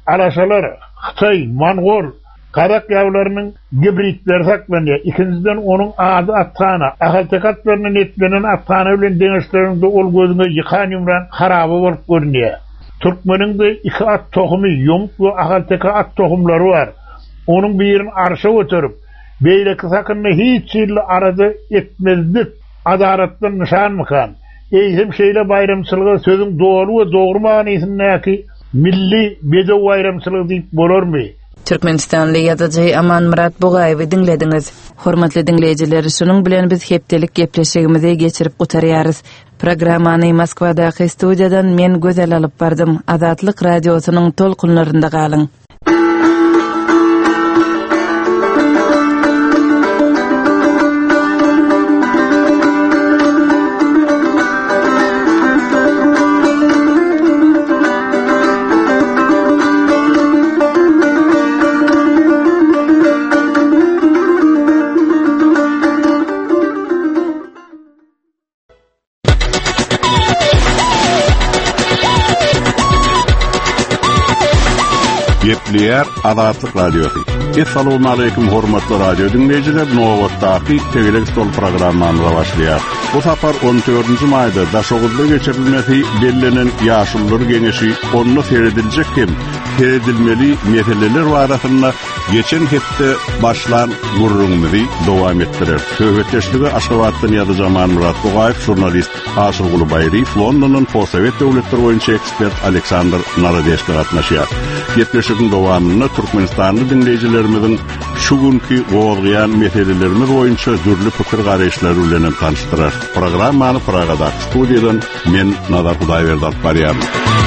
araşalar Xitay, Mongol, Kazak yavlarının gibritleri saklanıyor. İkinciden onun adı attana, ahaltekatlarının etlerinin attana bilen denizlerinde ol gözüne yıkan yumran harabı olup görünüyor. Türkmenin de iki at tohumu, yumuk ve ahalteka at tohumları var. Onun birini arşa götürüp, beyle kısakınla hiç şeyle aradı etmezdik. Adarattan nişan mıkan. Eğitim şeyle bayramçılığı sözün doğru ve doğru manasındaki milli bedev bayramçılığı deyip bolor mu? Türkmenistanly ýazyjy Aman Murat Bugaýewy dinlediňiz. Hormatly dinleýijiler, şunuň bilen biz hepdelik gepleşigimizi geçirip gutarýarys. Programmany Moskwadaky studiýadan men gözel alyp bardym. Azatlyk radiosynyň tolkunlarynda galyň. Yepliyer Azatlyk Radiosu. Assalamu alaykum hormatly radio dinleyijiler. Nowatdaky Tegelik Stol programmamyza başlaýar. Bu sapar on dördünji maýda daşoguzda geçirilmesi bellenen ýaşullar geňeşi onu seredilejek kim? Seredilmeli meseleler barasynda geçen hepde başlan gurrunmyzy dowam etdirer. Söhbetleşigi Aşgabatdan ýa-da Aman Murat Bugaýew, jurnalist Asyl Gulubayry, Londonyň Posowet döwletleri boýunça ekspert Aleksandr Narodeşki gatnaşýar. Gepleşigiň dowamyny Türkmenistanly dinleýijilerimizin şu günkü gowalýan meselelerimiz boýunça dürli pikir garaşlary bilen tanıştyrar. Programmany Pragada studiýadan men Nazar Hudaýberdi alyp barýarym.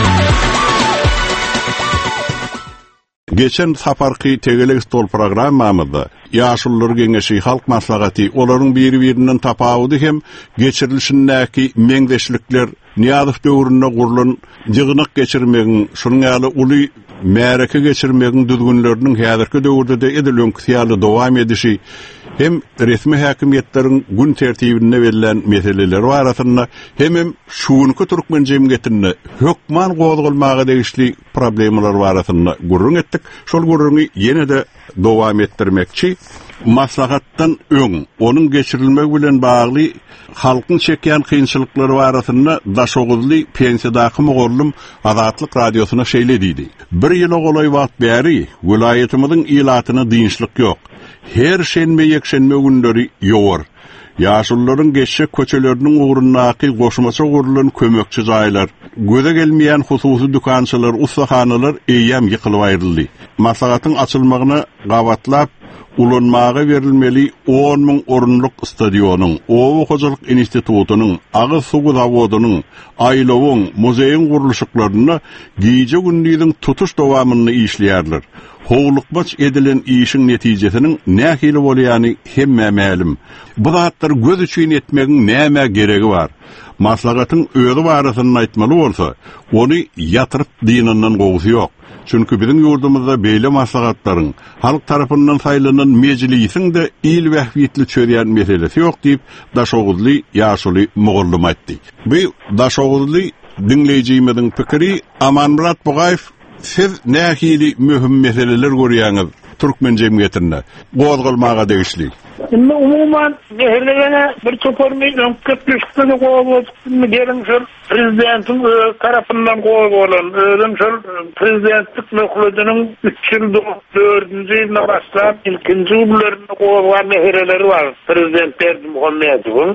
Geçen saparky Tegelik Stol programmamyzda ýaşullar geňeşi halk maslahaty olaryň biri-birinden tapawudy hem geçirilişindäki meňdeşlikler Niýazyk döwründe gurulan ýygynyk geçirmegiň, şonuň ýaly uly märeke geçirmegiň düzgünleriniň häzirki döwürde de edilen ýaly dowam edişi hem resmi häkimiýetleriň gün tertibinde berilen meseleler barasynda hem şuňky türkmen jemgyýetinde hökman gowulmagy degişli problemler barasynda gurrun etdik. Şol gurruny ýene-de dowam etdirmekçi. Maslahattan öň, onun geçirilmegi bilen bagly halkyň çekýän kynçylyklary barasynda daşoguzly pensiýadaky mugallym Azatlyk radiosyna şeýle diýdi. Bir ýyl golay wagt bäri vilayetimiziň ilatyna dinçlik ýok. Her şenme ýekşenme günleri ýowar. Ýaşullaryň geçşek köçeleriniň ugrundaky goşmaça gurulan kömekçi jaýlar, göze gelmeýän hususy dükançylar, ustahanalar eýýäm ýykylyp aýryldy. Maslahatyň açylmagyna gawatlap ulanmaga verilmeli on min orunluk stadionuň, Owu Hojalyk institutunyň, Agyz suw zawodunyň, aýlawyň, muzeýiň gurulşyklaryny giýje gündüziň tutuş dowamyny işleýärler. Howlukmaç edilen işin netijesinin nähili bolýany hemme ma'lum. Bu zatlar göz üçin etmegiň näme geregi bar? Maslahatyň öňü barasynda aýtmaly bolsa, ony ýatyryp dinandan gowsy ýok. Çünkü bizim yurdumuzda beýle maslahatlaryň halk tarapyndan saýlanan mejlisiň de il wähbitli çöýýän meselesi ýok diýip daşoguzly ýaşuly mugallym aýtdy. Bu daşoguzly dinleýijimiziň pikiri Aman Murat Bugaýew, siz nähili mühim meseleler görýäňiz türkmen jemgyýetinde gowulmaga degişli. Şimdi umuman neherlerine bir çoparmayı önketleşikleri kovalıktığını gelin şöyle prezidentin tarafından kovalılan öğren şöyle prezidentlik mekulüdünün üç yıl dördüncü yılına başlayan ilkinci yıllarını kovalılan neherleri var. Prezident Berdi Muhammedov'un.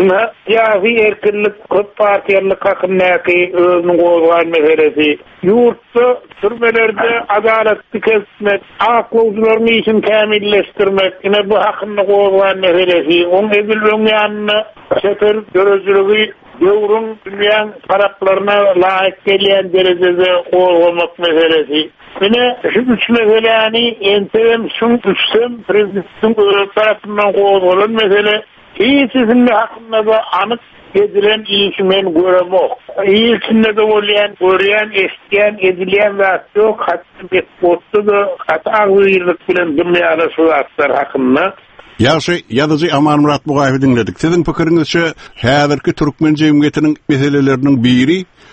Siyasi erkinlik, köp partiyarlık hakkındaki özünün kovalılan meselesi. Yurtta türmelerde adaletli kesmek, akılcıların işini kamilleştirmek, yine bu hakkında kovalılan meselesi. Onun edilmeyen yanına sefer görücülüğü dövrün dünyanın taraflarına layık gelen derecede kovalımak meselesi. Yine şu üç meseleni ensem, şun üçsem, prezidentin tarafından kovalılan mesele. İyisinde hakkında da anık edilen iyisi men göremok. İyisinde de olayan, görüyen, eşleyen, edilen ve yok. Hatta bir bostu da hatta ağırlık bilen dünyada şu atlar hakkında. Ýaşy ýazyjy Aman Murat Bugaýewy dinledik. Siziň pikiriňizçe häzirki türkmen jemgyýetiniň meseleleriniň biri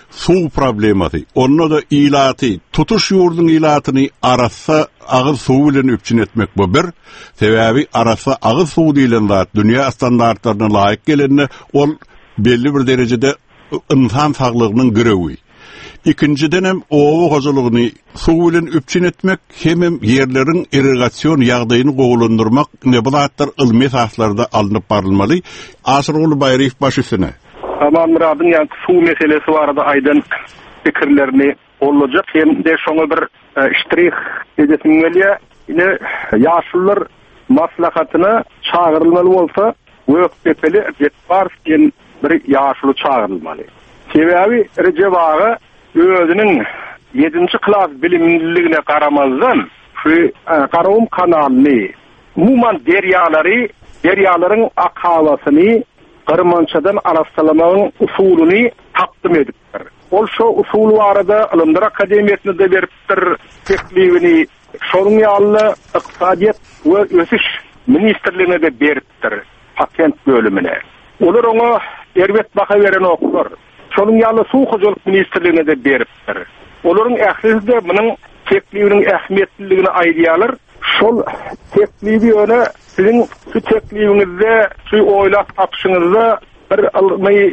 su problematy. Onna da ilaty, tutuş ýurdun ilatyny arasa agyz suw bilen üpçün etmek bu bir. Sebäbi arasa agyz suw diýilen zat dünýä standartlaryna laýyk gelende ol belli bir derejede insan saglygynyň girewi. İkinciden hem owu gozulugyny suw bilen üpçün etmek hem yerlerin irrigasyon ýagdaýyny gowlandyrmak ne bu zatlar ilmi esaslarda alınıp barylmaly. Asyrgoly Baýryf başysyna. Aman Murad'ın yani su meselesi var da aydın fikirlerini olacak. Hem de şonu bir e, iştirih edesim geliyor. Yine yaşlılar maslahatına çağırılmalı olsa Gökdepeli Jetbars diyen bir yaşlı çağırılmalı. Sebebi Recep Ağa özünün yedinci klas bilimliligine karamazdan şu e, Karavum kanalını umuman deryaları deryaların akhavasını Kırmançadan arastalamanın usulünü takdim edipdir. Ol şu usulü arada Ilimler Akademiyasını da veripdir teklifini, şonun ýaly iqtisadiyet ve ösüş ministerliğine de beripdir patent bölümüne. Olar ona erbet baka veren oklar. Şonun ýaly suw hojalyk ministerliğine de beripdir. Olaryň ählisinde bunun teklifinin ähmiýetliligini aýdýarlar. Şol teklifi öne sizin şu teklifinizde, şu oylap tapşyňyzda bir almy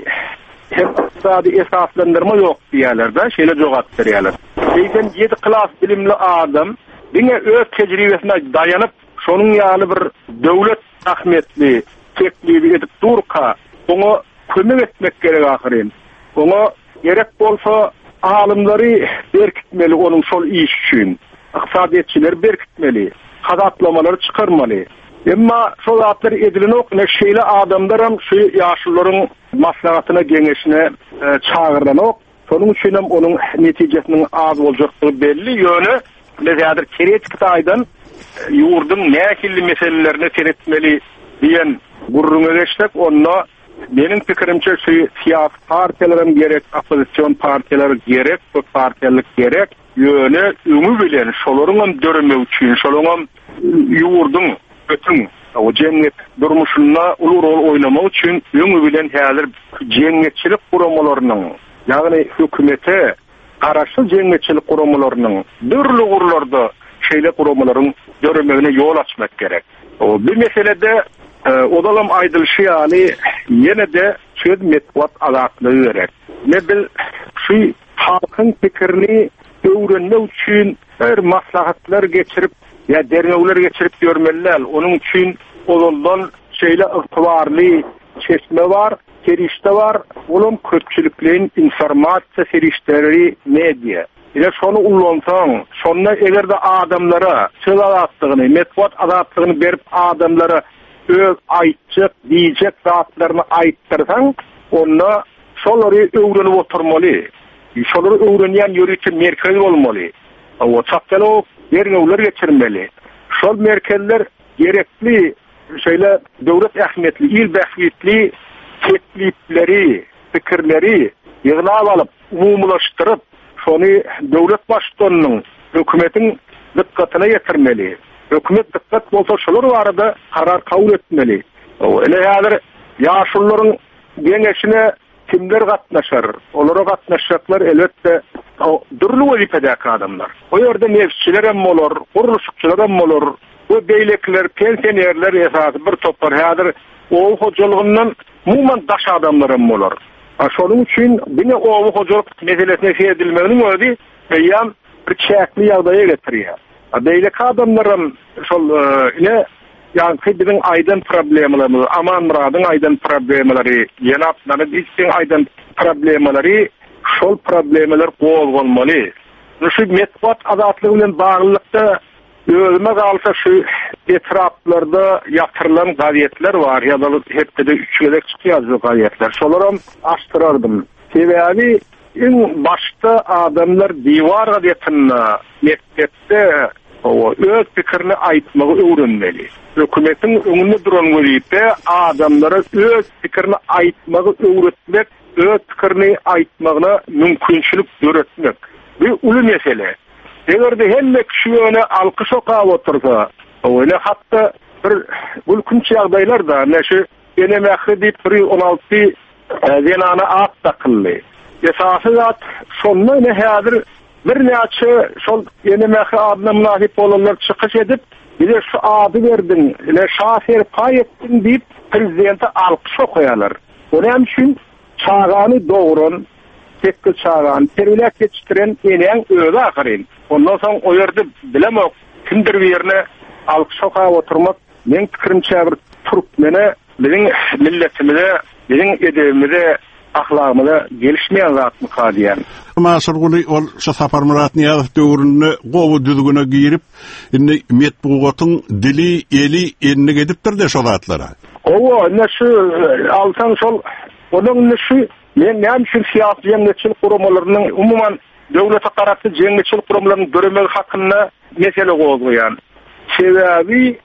iqtisadi esaslandyrma ýok diýerler da, şeýle jogap berýärler. Beýden yedi klas bilimli adam diňe öz tejribesine daýanyp, şonuň ýaly bir döwlet rahmetli teklifi edip durka, oňa kömek etmek gerek ahyryn. Oňa gerek bolsa alymlary berkitmeli onuň şol iş üçin. Iqtisadiyetçiler berkitmeli, hadatlamalar çıkarmalı. Emma şol zatlar edilenok ne şeýle adamlaram şu ýaşlylaryň maslahatyna geňeşine e, çağırlanok. Şonuň üçin hem onuň netijesiniň az boljakdygy belli ýöne näzädir kereçki taýdan ýurdun nähilli meselelerini teretmeli diýen gurruna geçsek onda benim pikirimçe şu siyasi partiýalaryň gerek, opozisiýon partiýalary gerek, bu partiýalyk gerek ýöne üňü bilen şolaryň dörme üçin, şolaryň ýurdun bütün o cemiyet durmuşunda ulu rol oynamak için öňü bilen häzir cemiyetçilik guramalarynyň, ýagny hökümete garaşly cemiyetçilik guramalarynyň dürli gurlarda şeýle guramalaryň dörmegine ýol açmak gerek. O bir meselede e, odalam aýdylşy ýaly ýene de söz metwat azatlygy gerek. Ne bil şu halkyň pikirini öwrenmek üçin bir maslahatlar geçirip ya dernewler geçirip görmeliler. Onun için olandan şeyle ıhtibarlı çeşme var, serişte var. Onun köpçülüklerin informasiya serişleri medya. İle şonu ullansan, şonuna eger de adamlara söz azatlygyny, metwat azatlygyny berip adamlara öz aýtjak, diýjek zatlaryny aýtdyrsaň, onda şolary öwrenip oturmaly. Şolary öwrenýän ýeri için merkez bolmaly. O çapdaly dernewler geçirmeli. Şol merkezler gerekli şeýle döwlet ähmiýetli, il bähmiýetli teklifleri, pikirleri ýyglap alyp, umumlaşdyryp, şonu döwlet başçylarynyň, hökümetiň dikkatyna ýetirmeli. Hökümet dikkat bolsa şolar barada karar kabul etmeli. O ele häzir ýaşlylaryň geňeşine kimler gatnaşar? Olara gatnaşjaklar elbetde o durlu wezipedäki adamlar. O ýerde mevkiçiler hem bolar, guruluşçylar hem bolar. Bu beýlekler, pensionerler esasy bir toplar. Häzir ow hojalygyndan mumman daş adamlar hem bolar. A şonuň üçin bine ow hojalyk meselesine edilmeginiň özi beýan bir çäkli ýagdaýa getirýär. A beýlek adamlarym şol ine yani bizim aydın problemlerimiz, Aman Murad'ın aydın problemleri, Yenap'ların bizim aydın problemleri, şol problemler gowulmaly. Şu metwat azatlygy bilen baglykda ölme galsa şu etraplarda ýatyrylan gazetler var, ýa-da hepde de üç gelek çykýar bu gazetler. Şolaram açtyrardım. Sebebi en başta adamlar diýwar gazetini mektepde o öz pikirini aýtmagy öwrenmeli. Hökümetiň öňünde duran wezipä adamlara öz pikirini aýtmagy öwretmek, öz pikirini aýtmagyna mümkinçilik öwretmek. Bu uly mesele. Egerde hemme kişi öne alkyş okap otursa, öyle hatta bir gülkünçi ýagdaýlarda näşe ene mähri diýip bir on alty zenana at takylly. esasy zat şonda ne häzir bir näçe şol ýene-mäki adyna münasip bolanlar çykyş edip, "Bize şu ady berdin, ile şafer pay etdin" diýip prezidente alkyş okuyalar. Onem üçin çağany dogran, tekki çağan, terbilek geçtiren eneň özi ahyryn. Ondan soň o ýerde bilemok, kimdir bir ýerine alkyş okap oturmak, men pikirimçe bir Türkmene, biziň milletimize, biziň edebimize, ahlakymyza gelişmeýän zat mukadiýan. Maşarguly ol şu Sapar Murat Niýazow döwründe gowy düzgüne girip, indi metbugatyň dili, eli enine gedipdir de şol atlara. Owa, näşe alsan şol, onuň näşe men näme üçin siýasy jeňleçilik guramalarynyň umuman döwlete garapdy jeňleçilik guramalarynyň göremegi hakynda mesele gozulýan. Sebäbi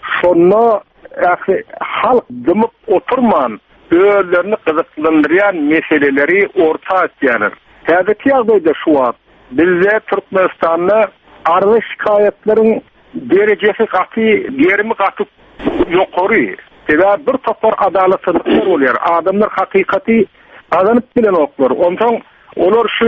şonu ähli halk dymyp oturman, özlerini kızıklandıryan meseleleri orta etýänler. Häzirki ýagdaýda şu wagt bizde Türkmenistan'da arly şikayetleriň derejesi gaty, derimi gaty ýokary. Sebäbi bir topar adalatsızlyklar bolýar. Adamlar hakykaty azanyp bilen oklar. Ondan olar şu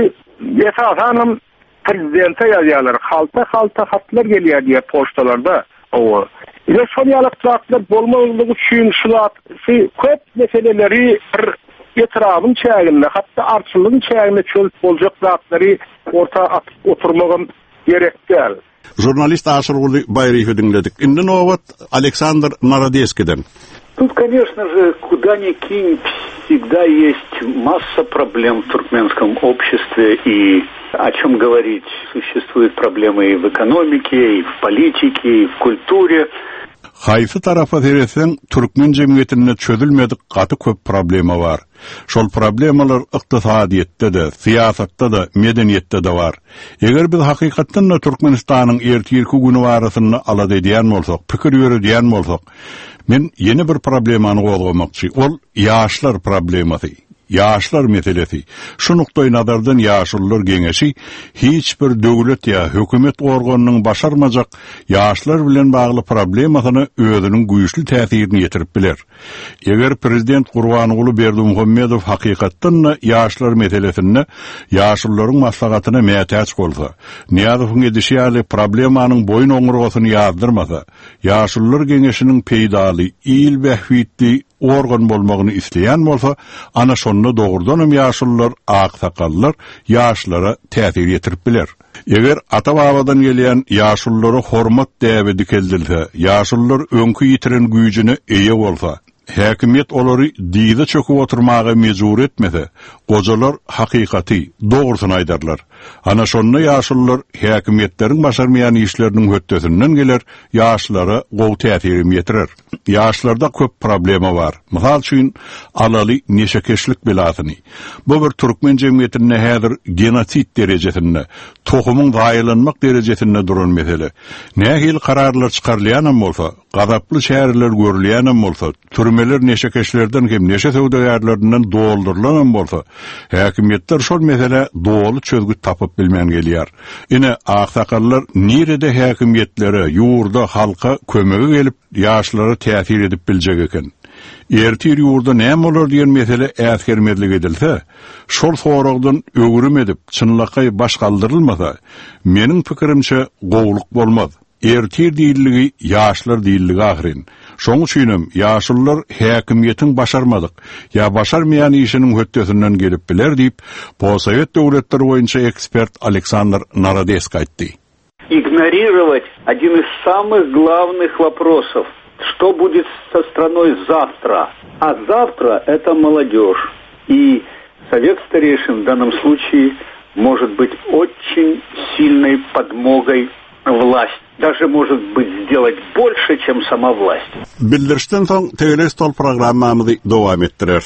esasan prezidente ýazýarlar. Halta halta hatlar gelýär diýe poçtalarda. O ile şol ýalakçylyklar bolmagylygy üçin şulat köp meseleleri bir etrafyň çäginde, hatda arçylygyň çäginde çölt boljak zatlary orta atyp oturmagym gerek däl. Jurnalist Aşırguly Baýrywy dinledik. Indi nowat Aleksandr Narodeski'den. Тут, конечно же, куда ни кинь, всегда есть масса проблем в туркменском обществе, и о чем говорить, существуют проблемы и в экономике, и в политике, и в культуре. Haýsy tarafa tereseň türkmen jemgyýetinde çözülmedik gaty köp problema bar. Şol problemalar ykdysadyýetde de, siýasatda da, medeniýetde de bar. Eger biz hakykatdan da Türkmenistanyň ertirki güni barasyny alady edýän bolsak, pikir ýöredýän bolsak, men ýeni bir problemany gozgamakçy. Ol ýaşlar problemasy. Ýaşlar meselesi. Şu nukdaý nazardan ýaşullar geňeşi hiç bir döwlet ýa hökümet organynyň başarmajak ýaşlar bilen bagly problemasyny özüniň güýçli täsirini ýetirip biler. Eger prezident Gurbanoğlu Berdimuhammedow hakykatdan ýaşlar meselesini ýaşullaryň maslahatyna mätäç bolsa, Niýazowyň edişi ýaly problemanyň boyun oňurgasyny ýazdyrmasa, ýaşullar geňeşiniň peýdaly, il bähwitli organ bolmagyny isleýän bolsa, ana şonu dogrudanam ýaşullar, aksakallar ýaşlara täsir ýetirip biler. Eger ata-babadan gelýän ýaşullara hormat däbi dikeldilse, ýaşullar öňkü ýitiren güýjüne eýe bolsa, häkimiýet olary diýde çöküp oturmagy mejbur etmese, gojalar hakykaty, dogrusyny aýdarlar. Ana şonu ýaşullar häkimiýetleriň başarmaýan işleriniň höttesinden geler, ýaşlara gowy täsir ýetirer. Ýaşlarda köp problema bar. Mysal üçin alaly neşekeşlik belasyny. Bu bir türkmen jemgyýetinde häzir genosit derejesinde, tohumyň gaýlanmak derejesinde duran mesele. Nähil kararlar çykarylýan bolsa, gazaply şäherler görülýän bolsa, türmeler neşekeşlerden hem neşe söwdagärlerinden doldurulan bolsa, häkimiýetler şol mesele dogry çözgüt tapyp bilmän gelýär. Ine aksakallar nirede häkimiýetlere, ýurda halka kömegi gelip ýaşlara täsir edip biljek eken. Ertir ýurda näme bolar diýen mesele äsgermedlik edilse, şol soragdan öwrüm edip çynlyky baş galdyrylmasa, meniň pikirimçe gowluk bolmaz. Ertir diýilligi ýaşlar diýilligi ahyryn. Şoň üçinem ýaşullar häkimiýetiň başarmadyk, ýa başarmaýan işiniň höttesinden gelip biler diýip, Posowet döwletleri boýunça ekspert Aleksandr Narodeski aýtdy. Игнорировать один из самых главных вопросов. Что будет со страной завтра? А завтра это молодежь. И Совет старейшин в данном случае может быть очень сильной подмогой власти. Даже может быть сделать больше, чем сама власть. Bildirişden soň T V Stol programmamyzy dowam etdirer.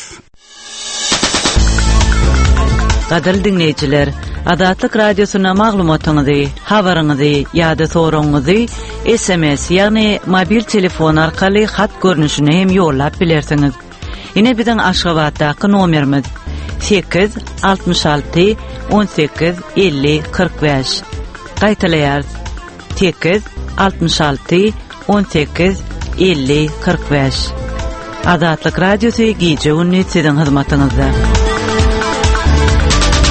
Gaderli dinleyijiler, Adatlyk radiosyna maglumatyňyzy, habaryňyzy ýa-da soragyňyzy S M S ýagny mobil telefon arkaly hat görnüşine hem ýollap bilersiňiz. Ine biziň Aşgabatdaky nomerimiz sekiz altmış alty on sekiz elli kırk beş. Gaýtalaýar sekiz altmış alty on sekiz elli kırk beş. Adatlyk radiosy gije ünni siziň hyzmatyňyzda.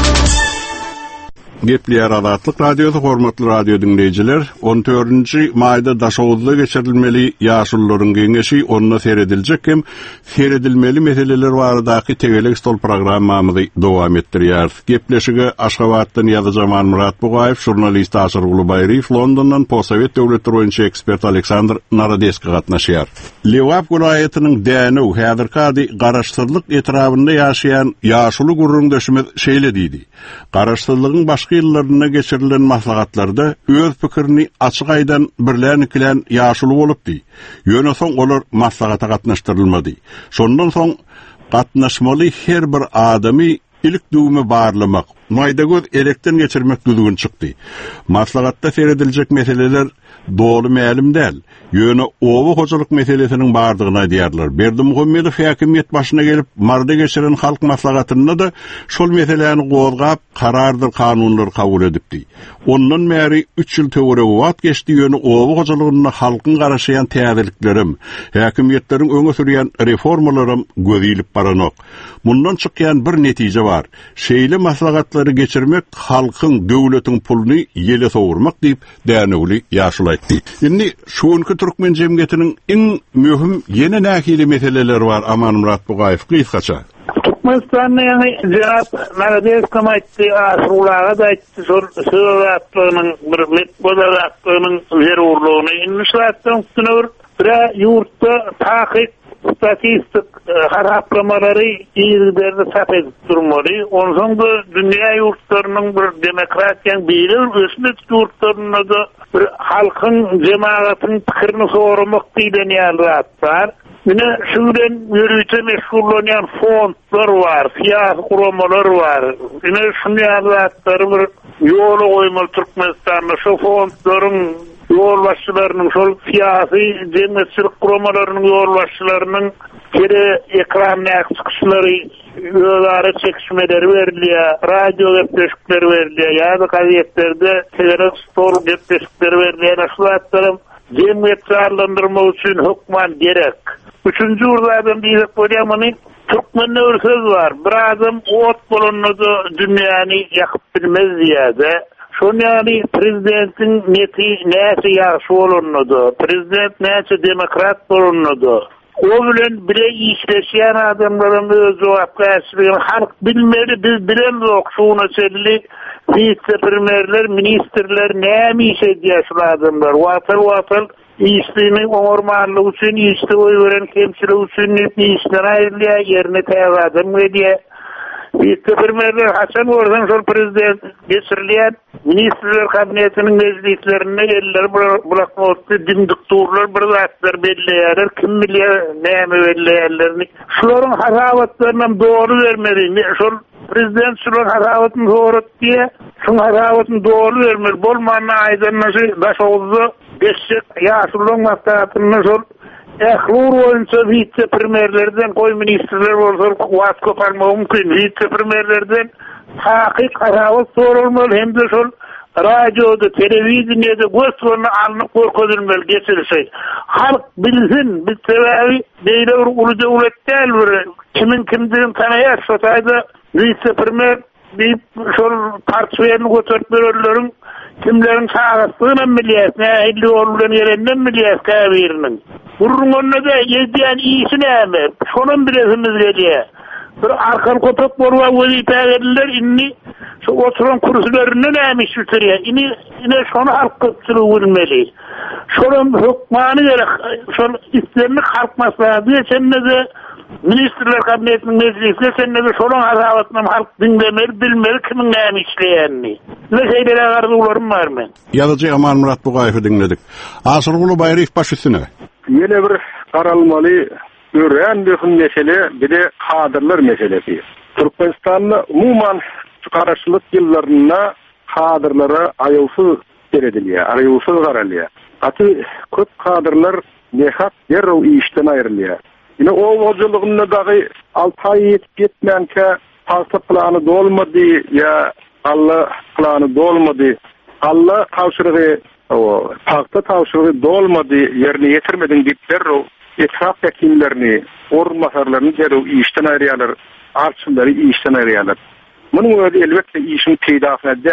Gepleýär Azatlyk radiosu hormatly radio dinleýijiler, on dördünji maýda Daşowuzda geçirilmeli ýaşullaryň geňeşi onna seredilmek hem seredilmeli meseleler baradaky tegelik stol programmamyzy dowam etdirýär. Gepleşige Aşgabatdan ýazyjy Murat Bugaýew, jurnalist Asyr Gulubayriýew, Londondan Posowet döwleti boýunça ekspert Aleksandr Narodeski gatnaşýar. Lewap vilayatynyň däne häzirki garaşsyzlyk etrafynda ýaşaýan ýaşuly gurrundaşymyz şeýle diýdi. Garaşsyzlygyň başga ýyllarynda geçirilen maslahatlarda öz pikirini açyk aýdan birlän-ikilen ýaşuly bolupdy. Ýöne soň olar maslahata gatnaşdyrylmady. Şondan soň gatnaşmaly her bir adamy ilk dugmy barlamak, maýdagöz elekden geçirmek düzgün çykdy. Maslahatda serediljek meseleler doğru mälim däl. Ýöne owa hojalyk meselesiniň bardygyny aýdýarlar. Berdimuhammedow häkimiýet başyna gelip marda geçiren halk maslahatynda da şol meseleni gozgap karardyr kanunlar kabul edipdi. Ondan märi üç ýyl töwere wagt geçdi. Ýöne owa hojalygyna halkyň garaşaýan täzeliklerim, häkimiýetleriň öňe sürýän reformalarym gözilip baranok. Mundan çykýan bir netije bar. Şeýle maslahatlary geçirmek halkyň, döwletiň puluny ýele sowurmak diýip dänegli ýaşulaýdy. Indi şuňky türkmen jemgyýetiniň iň möhüm ýene nähili meseleler bar. Aman Murat Bugaýew gysgaça. Türkmenistan'da yani cevap Narodeski aýtdy, Aşuraga da aýtdy, söwratlygynyň bir metbodaratlygynyň zerurlugyny inşaatdan üstünür. Bir ýurtda taýyk statistik haraplamalary ýerde sap edip durmaly. Ondan da dünýä ýurtlarynyň bir demokratiýaň biri ösmek ýurtlaryna da bir halkyň jemaatyň pikirini soramak diýen ýerler bar. Mine şuňdan ýürüýte meşgullanýan fondlar bar, fiýasy kuramalar bar. Mine şuňy ýerler bir ýola goýmaly Türkmenistanda şu fondlaryň yol başçılarının, şol siyasi cemiyetçilik kuramalarının yol başçılarının kere ekran çıkışları, yolları çekişmeleri veriliyor, radyo gepleşikleri veriliyor, ya da gazetlerde telefon stol gepleşikleri veriliyor. Aşılatlarım cemiyetçi arlandırma için hukman gerek. Üçüncü urdadan bir koyamını Türkmen'de bir söz var. Bir adam ot bolunlu da dünyanı yakıp bilmez ziyade. Şon yani prezidentin neti näçe ýaşy bolundy, prezident näçe demokrat bolundy. O bilen bile işleşýän adamlaryň öz jogapkärçiligi halk bilmeli, biz bilenok şuňa çelli vice-premierler, ministrler näme iş edýär şu adamlar. Watal watal işlerini ormanlyk üçin, işde öýren kemçilik üçin işler aýrylýar, ýerine täze adam edýär. Vice-premierler Hasan Orhan şol prezident geçirilýän ministrler kabinetiniň meclislerine eller bulakmotdy dimdikturlar bir zatlar belleýärler, kim bilýär näme belleýärlerini. Şolaryň harabatlarynyň dogry bermeli. Şol prezident şolaryň harabatyny dogry diýe, şol harabatyny dogry bermeli. Bolmany aýdanmaşy Daşowuzda geçik ýaşulyň maslahatyny şol Ehlur boyunca vice-premierlerden koy ministrler bolsa wagt koparmak mümkin. Vice-premierlerden hakyk harabat sorulmaly hem de şol radioda, telewizionyada göstürni alınıp görkezilmeli geçirilse. Halk bilsin, biz sebebi beýle bir uly döwlet däl bir kimin kimdigini tanaýar. Şo taýda vice-premier bir şol partiýany göterip berýärleriň kimlerin sağlastıgynam bilýär, nähili olulan ýerenden bilýär käbiriniň. Burungyna da ýetýän işi näme? Şonun bilesimiz gelýär. Bir arkan kotak borwa wezipeler inni şu oturan kursularını näme iş bitirýär? Ini ine şonu halk köpçüligi bilmeli. Şonun hukmany gerek, şol işlerini halk maslahaty geçende de ministrler kabinetiniň meclisinde sende de şolun harabatyny halk dinlemeli, bilmeli kimin näme işleýänini. Ne şeylere arzularım barmy? Ýazyjy Aman Murat Bugaýewy dinledik. Asyr Gulubayriýew baş üstüne. Yine bir qaralmaly ören bir mesele, bir de kadrlar meselesi. Türkmenistan'da umuman garaşlyk ýyllarynda kadrlara aýawsuz beredilýär, aýawsuz garalýar. Aty köp kadrlar nehat derrew işden aýrylýar. Ine o hojalygynda dagy altı ay ýetip ýetmänkä paýta plany dolmady ýa Allah plany dolmady. Allah tawşyrygy o paýta tawşyrygy dolmady, ýerine ýetirmediň diýip derrew etraf ýekimlerini, ormasarlaryny derrew işden aýrýarlar, arçylary işden aýrýarlar. Munyň öňünde elbetde işin peýdasyna däl.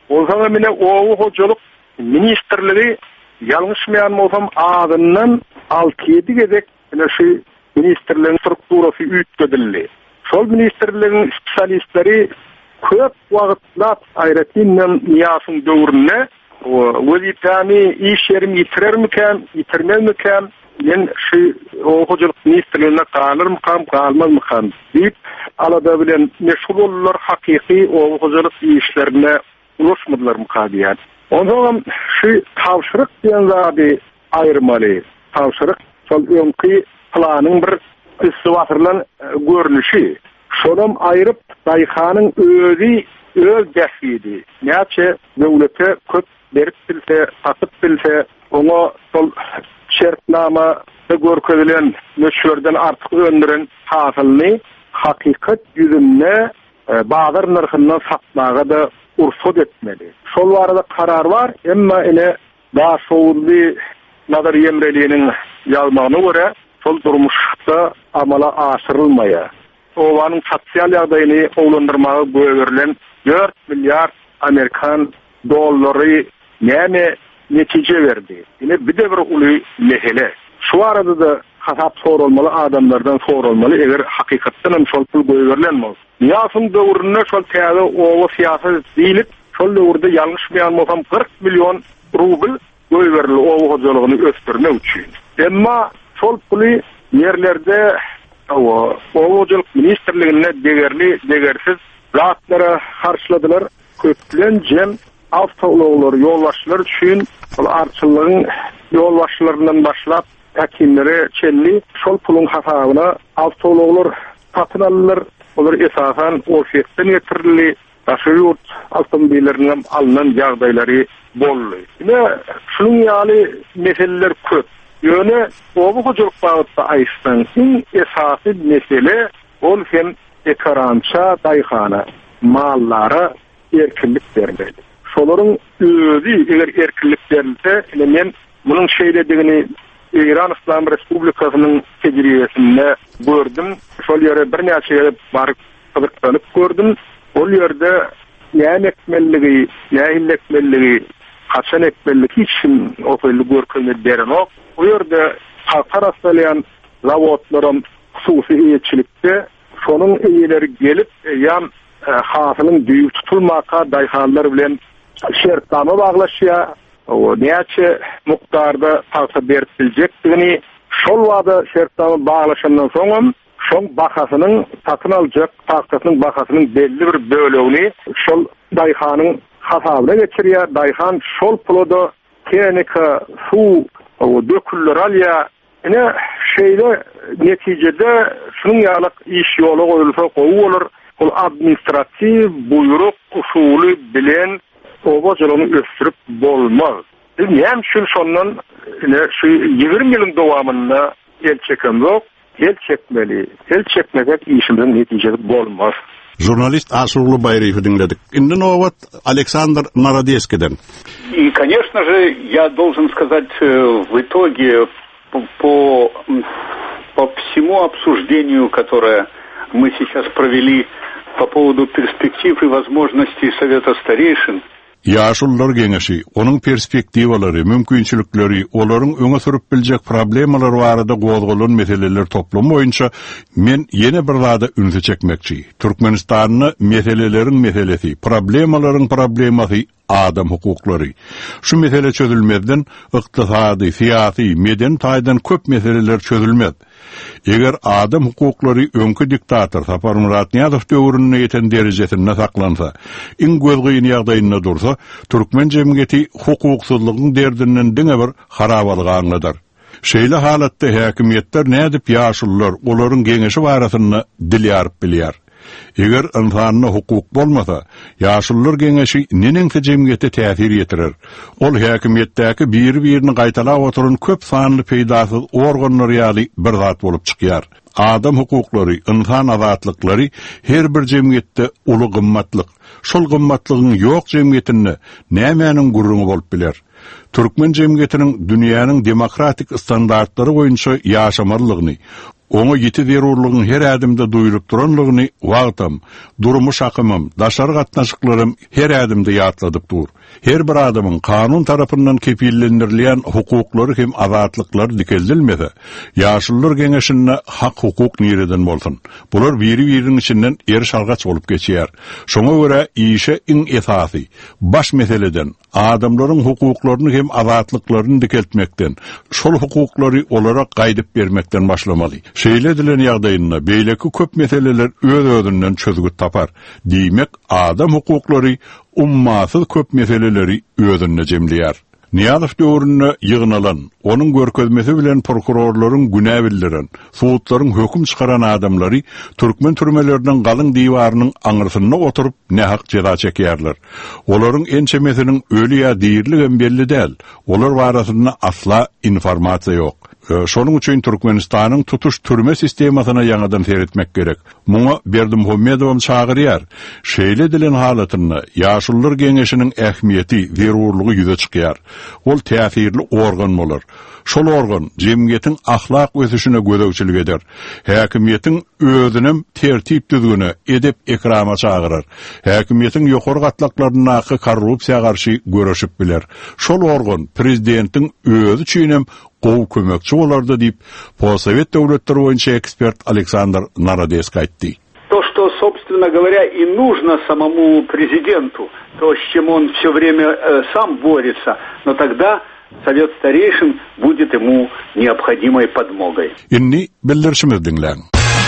Olsa mine owu hoculuk ministerligi yanlışmayan bolsam adından altı yedi gezek ene şu ministerliğin strukturası üytkedildi. Şol ministerliğin spesialistleri köp wagtlar ayratinlen niyasın döwrüne wezifemi iş yerim yitirermiken, yitirmezmiken men şu hoculuk ministerliğine kalırım kam kalmazmı kam deyip alada bilen meşgul olurlar hakiki o hoculuk işlerine ulaşmadılar mukadiyat. Ondan şu tavşırık diyen zadi ayırmalı. Tavşırık sol önkü planın bir istivasırlan görünüşü. Şolam ayırıp dayxanın özü öz dəfiydi. Näçe döwlete köp berip bilse, satıp bilse, ona sol şertnama da görkezilen meşhurdan artık öndüren hasılını hakikat yüzünde e, bazar narhından satmağa da ursud etmeli. Şol arada karar var, emma ine daha şoğullu nazar yemreliğinin yazmağına göre sol durmuşta amala aşırılmaya. Ovanın sosyal yağdayını oğlandırmağı göğürlen dört milyar Amerikan doları neme netice verdi. Yine bir de bir ulu mehele. Şu arada da hasap sorulmalı, adamlardan sorulmalı, eğer hakikatten şol pul göğürlenmez. Niyasın dövründe şol teyze ova siyaset değilip, şol dövründe yanlış bir yanmasam kırk milyon rubl göğürlü ova hocalıgını östürme uçuyun. Emma şol pulu yerlerde o Oğulculuk Ministerliğine degerli, degersiz zatlara karşıladılar. Köplen cem avtoloğları, yolbaşçılar için arçılığın yolbaşçılarından başlap hakimlere çelli şol pulun hasabına avtoloğlar satın alırlar. Olur esasen orfetten getirildi. Taşı yurt avtomobillerinden alınan yağdayları bollu. Yine şunun yali meseleler köp. Yöne obu hoculuk bağıtda ayıstan in esası mesele ol hem ekrança dayxana mallara erkinlik vermeli. Şoların özü eğer erkinlik verilse men bunun şeylediğini İran İslam Respublikasının tecrübesinde gördüm. Şol yere bir neçe yere barıp kızıklanıp gördüm. O yerde ne ekmelligi, ne illekmelligi, kaçan ekmelligi hiç ofaylı görkünde derin ok. O yerde halkar asalayan zavodların hususi iyetçilikte sonun iyileri gelip yan e, hasılın büyük tutulmaka dayhanlar bilen şertname bağlaşıya o neçe muktarda talsa berip bilecektigini şol vada şertname bağlaşandan soňam şoň bakasının satın alacak taksasının bakasının belli bir bölüğünü şol dayhanın hasabına geçiriyor. Dayhan şol puluda kenika su o döküller alya ene şeyde neticede şunun yalak iş yolu koyulsa koyu olur. O administratif buyruk usulü bilen obacılığını östürüp bolmaz. Hem şu sonundan şu yirmi yılın devamında el çeken yok. El çekmeli. El çekmezek işimizin neticesi bolmaz. Журналист Асурлу Байриев dinledik. Indi novat Александр Народецкийden. И, конечно же, я должен сказать в итоге по, по, по всему обсуждению, которое мы сейчас провели по поводу перспектив и возможностей Совета Старейшин, Yaşullar Geňeşi, onun perspektivalary, mümkinçilikleri, olaryň öňe sürüp biljek problemalar barada gozgolan meseleler toplamy boýunça men ýene bir zada ünse çekmekçi. Türkmenistanyň meseleleriň meselesi, problemalaryň problemasy adam hukuklary. Şu mesele çözülmezden ykdysady, siýasy, meden taýdan köp meseleler çözülmez. Eger adam hukuklary öňkü diktator Sapar Murat Niýazow döwrüne ýeten derejesinde saklansa, iň gözgyn ýagdaýynda dursa, türkmen jemgyýeti hukuksuzlygyň derdinden diňe bir harabalyk aňladar. Şeýle halatda häkimetler nädip ýaşullar olaryň geňeşi barasyny dilýarp bilýär. Eger insanyna hukuk bolmasa, ýaşullar geňeşi neningse jemgyýete täsir ýetirer. Ol häkimetdäki bir-birini gaýtalap oturan köp sanly peýdasyz organlar ýaly bir zat bolup çykýar. Adam hukuklary, insan azatlyklary her bir jemgyýetde uly gymmatlyk. Şol gymmatlygyň ýok jemgyýetinde nämenin gurruny bolup biler. Türkmen jemgyýetiniň dünýäniň demokratik standartlary boýunça ýaşamarlygyny, Onu giti derurluğun her adımda duyurup duranlığını vaqtam, durmuş akımım, daşar gatnaşıklarım her adımda yatladıp dur. Her bir adamın kanun tarafından kepillendirleyen hukukları hem azatlıkları dikeldilmedi. Yaşlılar Geňeşinde hak hukuk nireden bolsun. Bular biri-birinin içinden eriş algaç olup geçiyor. Şoňa göre işe iň esasy baş meseleden adamların hukuklarını hem azatlıklarını dikeltmekten, şol hukuklary olarak gaýdyp bermekten başlamaly. Şeýle edilen ýagdaýynda beýleki köp meseleler öz-özünden çözgüt tapar. Diýmek, adam hukuklary ummasyz köp meseleleri özünde jemleýär. Niýazow döwründe ýygnalan, onuň görkezmesi bilen prokurorlaryň günä bildiren, suwutlaryň höküm çykaran adamlary türkmen türmelerinden galyň diýwarynyň aňyrsyna oturup nähak jeza çekýärler. Olaryň ençemesiniň öli ýa diýirligi belli däl. Olar barasynda asla informasiýa ýok. Şonuň üçin Türkmenistanyň tutuş türme sistemasyna ýangadan seretmek gerek. Muňa Berdimuhammedow çagyrýar. Şeýle edilen halatyny Ýaşullar Geňeşiniň ähmiýeti, zerurlygy ýüze çykýar. Ol täsirli organ bolar. Şol organ jemgyýetiň ahlak ösüşine gödäwçilik eder. Häkimiýetiň özünem tertip düzgüne edep ekrama çagyrar. Häkimiýetiň ýokary gatlaklaryna korrupsiýa garşy görüşip biler. Şol organ prezidentiň özü üçinem gow kömekçi bolardy diýip Possovet döwletleri boýunça ekspert Александр Народецк aýtdy. То, что, собственно говоря, и нужно самому президенту, то, с чем он все время э, сам борется, но тогда Совет старейшин будет ему необходимой подмогой. Inni bildirişimiz dinleň.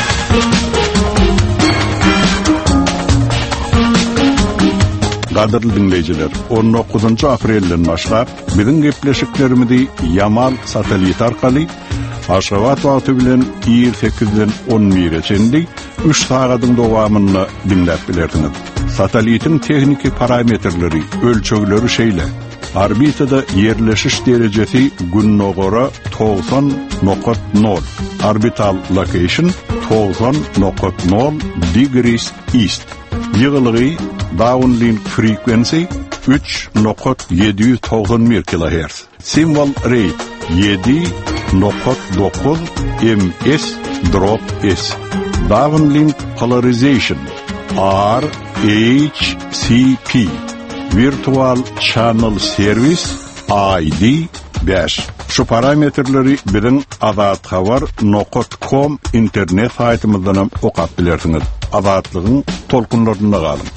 Gaderli dinleyijiler, on dokuzunçy aprelden başlap biziň gepleşiklerimizi Yamal satelit arkaly Aşgabat wagty bilen ýyl sekizden on bire çenli üç sagatyň dowamyny dinläp bilerdiňiz. Satelitin tekniki parametrleri, ölçögleri şeýle. Orbitada yerleşiş derecesi günnogora doksan nokta nol. Orbital location doksan nokta nol degrees east. Ýygylygy downlink frequency üç nokta yedi yüz doksan bir kilohertz. Symbol rate yedi nokta dokuz ms drop s. Downlink polarization R H C P. Virtual Channel Service I D beş. Şu parametrleri biziň azathabar nokta com internet saytymyzdan okap bilersiňiz. Azatlygyň tolkunlarynda galyň.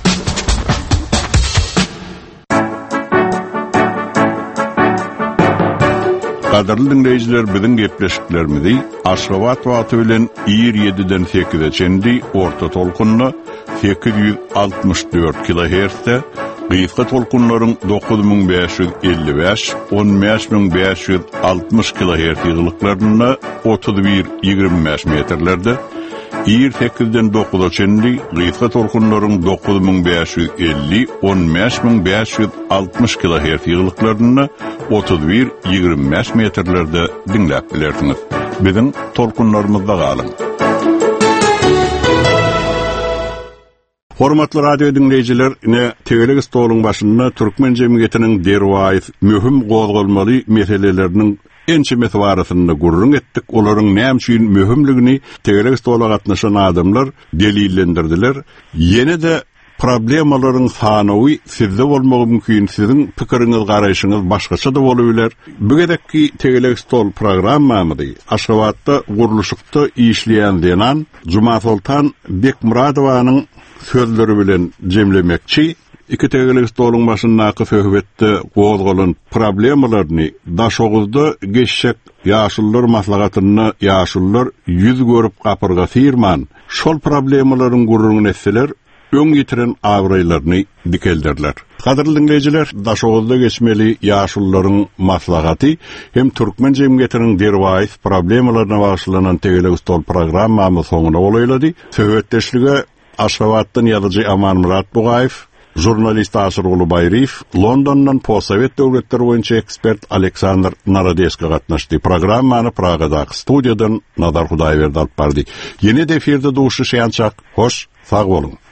Gaderli dinleyijiler, biziň gepleşiklerimizi Aşgabat wagty bilen yirmi sekize çenli orta tolkunna sekiz yüz altmış dört kilohertzde, gysga tolkunlaryň dokuz bin beş yüz elli beş on beş bin beş yüz altmış kilohertz ýygylyklaryna otuz bir ýygrimi beş metrlerde, yirmi sekizden dokuza çenli gysga tolkunlaryň dokuz bin beş yüz elli on beş bin beş yüz altmış kilohertz ýygylyklaryna otuz bir ýygrimi beş metrlerde dinläp bilersiňiz. Biziň tolkunlarymyzda galyň. Hormatly radio dinleyijiler, ine tegelik stoluň başynda türkmen jemgyýetiniň derwaýy möhüm gozgolmaly meseleleriniň ençemesi barasyna gurrun etdik. Olaryň näme üçin möhümligini tegelik stoluga gatnaşan adamlar delillendirdiler. Ýene de problemalaryň sanawy sizde bolmagy mümkin, siziň pikiriňiz, garaýşyňyz başgaça da bolabilir. Bu gerekki tegelik stol programmamyzy Aşgabatda guruluşykda işleýän denan Juma Sultan Bekmuradowanyň sözleri bilen jemlemekçi, iki tegelik stoluň başyndaky söhbetde gozgolan problemalaryny daşoguzda geçşek ýaşullar maslagatyny ýaşullar ýüz görüp gapyrga sirman, şol problemalaryň gurrun etseler, öň ýitiren awraýlaryny dikeldirler. Gaderli dinleyijiler, daşoguzda geçmeli ýaşullaryň maslagaty hem türkmen jemgyýetiniň derwaýy problemalaryna bagşlanan tegelik stol programmamy soňuna bolaýlady. Söhbetdeşlige Aşgabatdan ýazyjy Aman Murat Bugaýew, jurnalist Asyr Ulubayriýew, Londondan Possovet döwletleri boýunça ekspert Александр Народецк gatnaşdy. Programmany Pragadaky studiýadan Nadar Hudaýberdi alyp bardy. Ýene de efirde duşy şeýançak, hoş, sag bolun.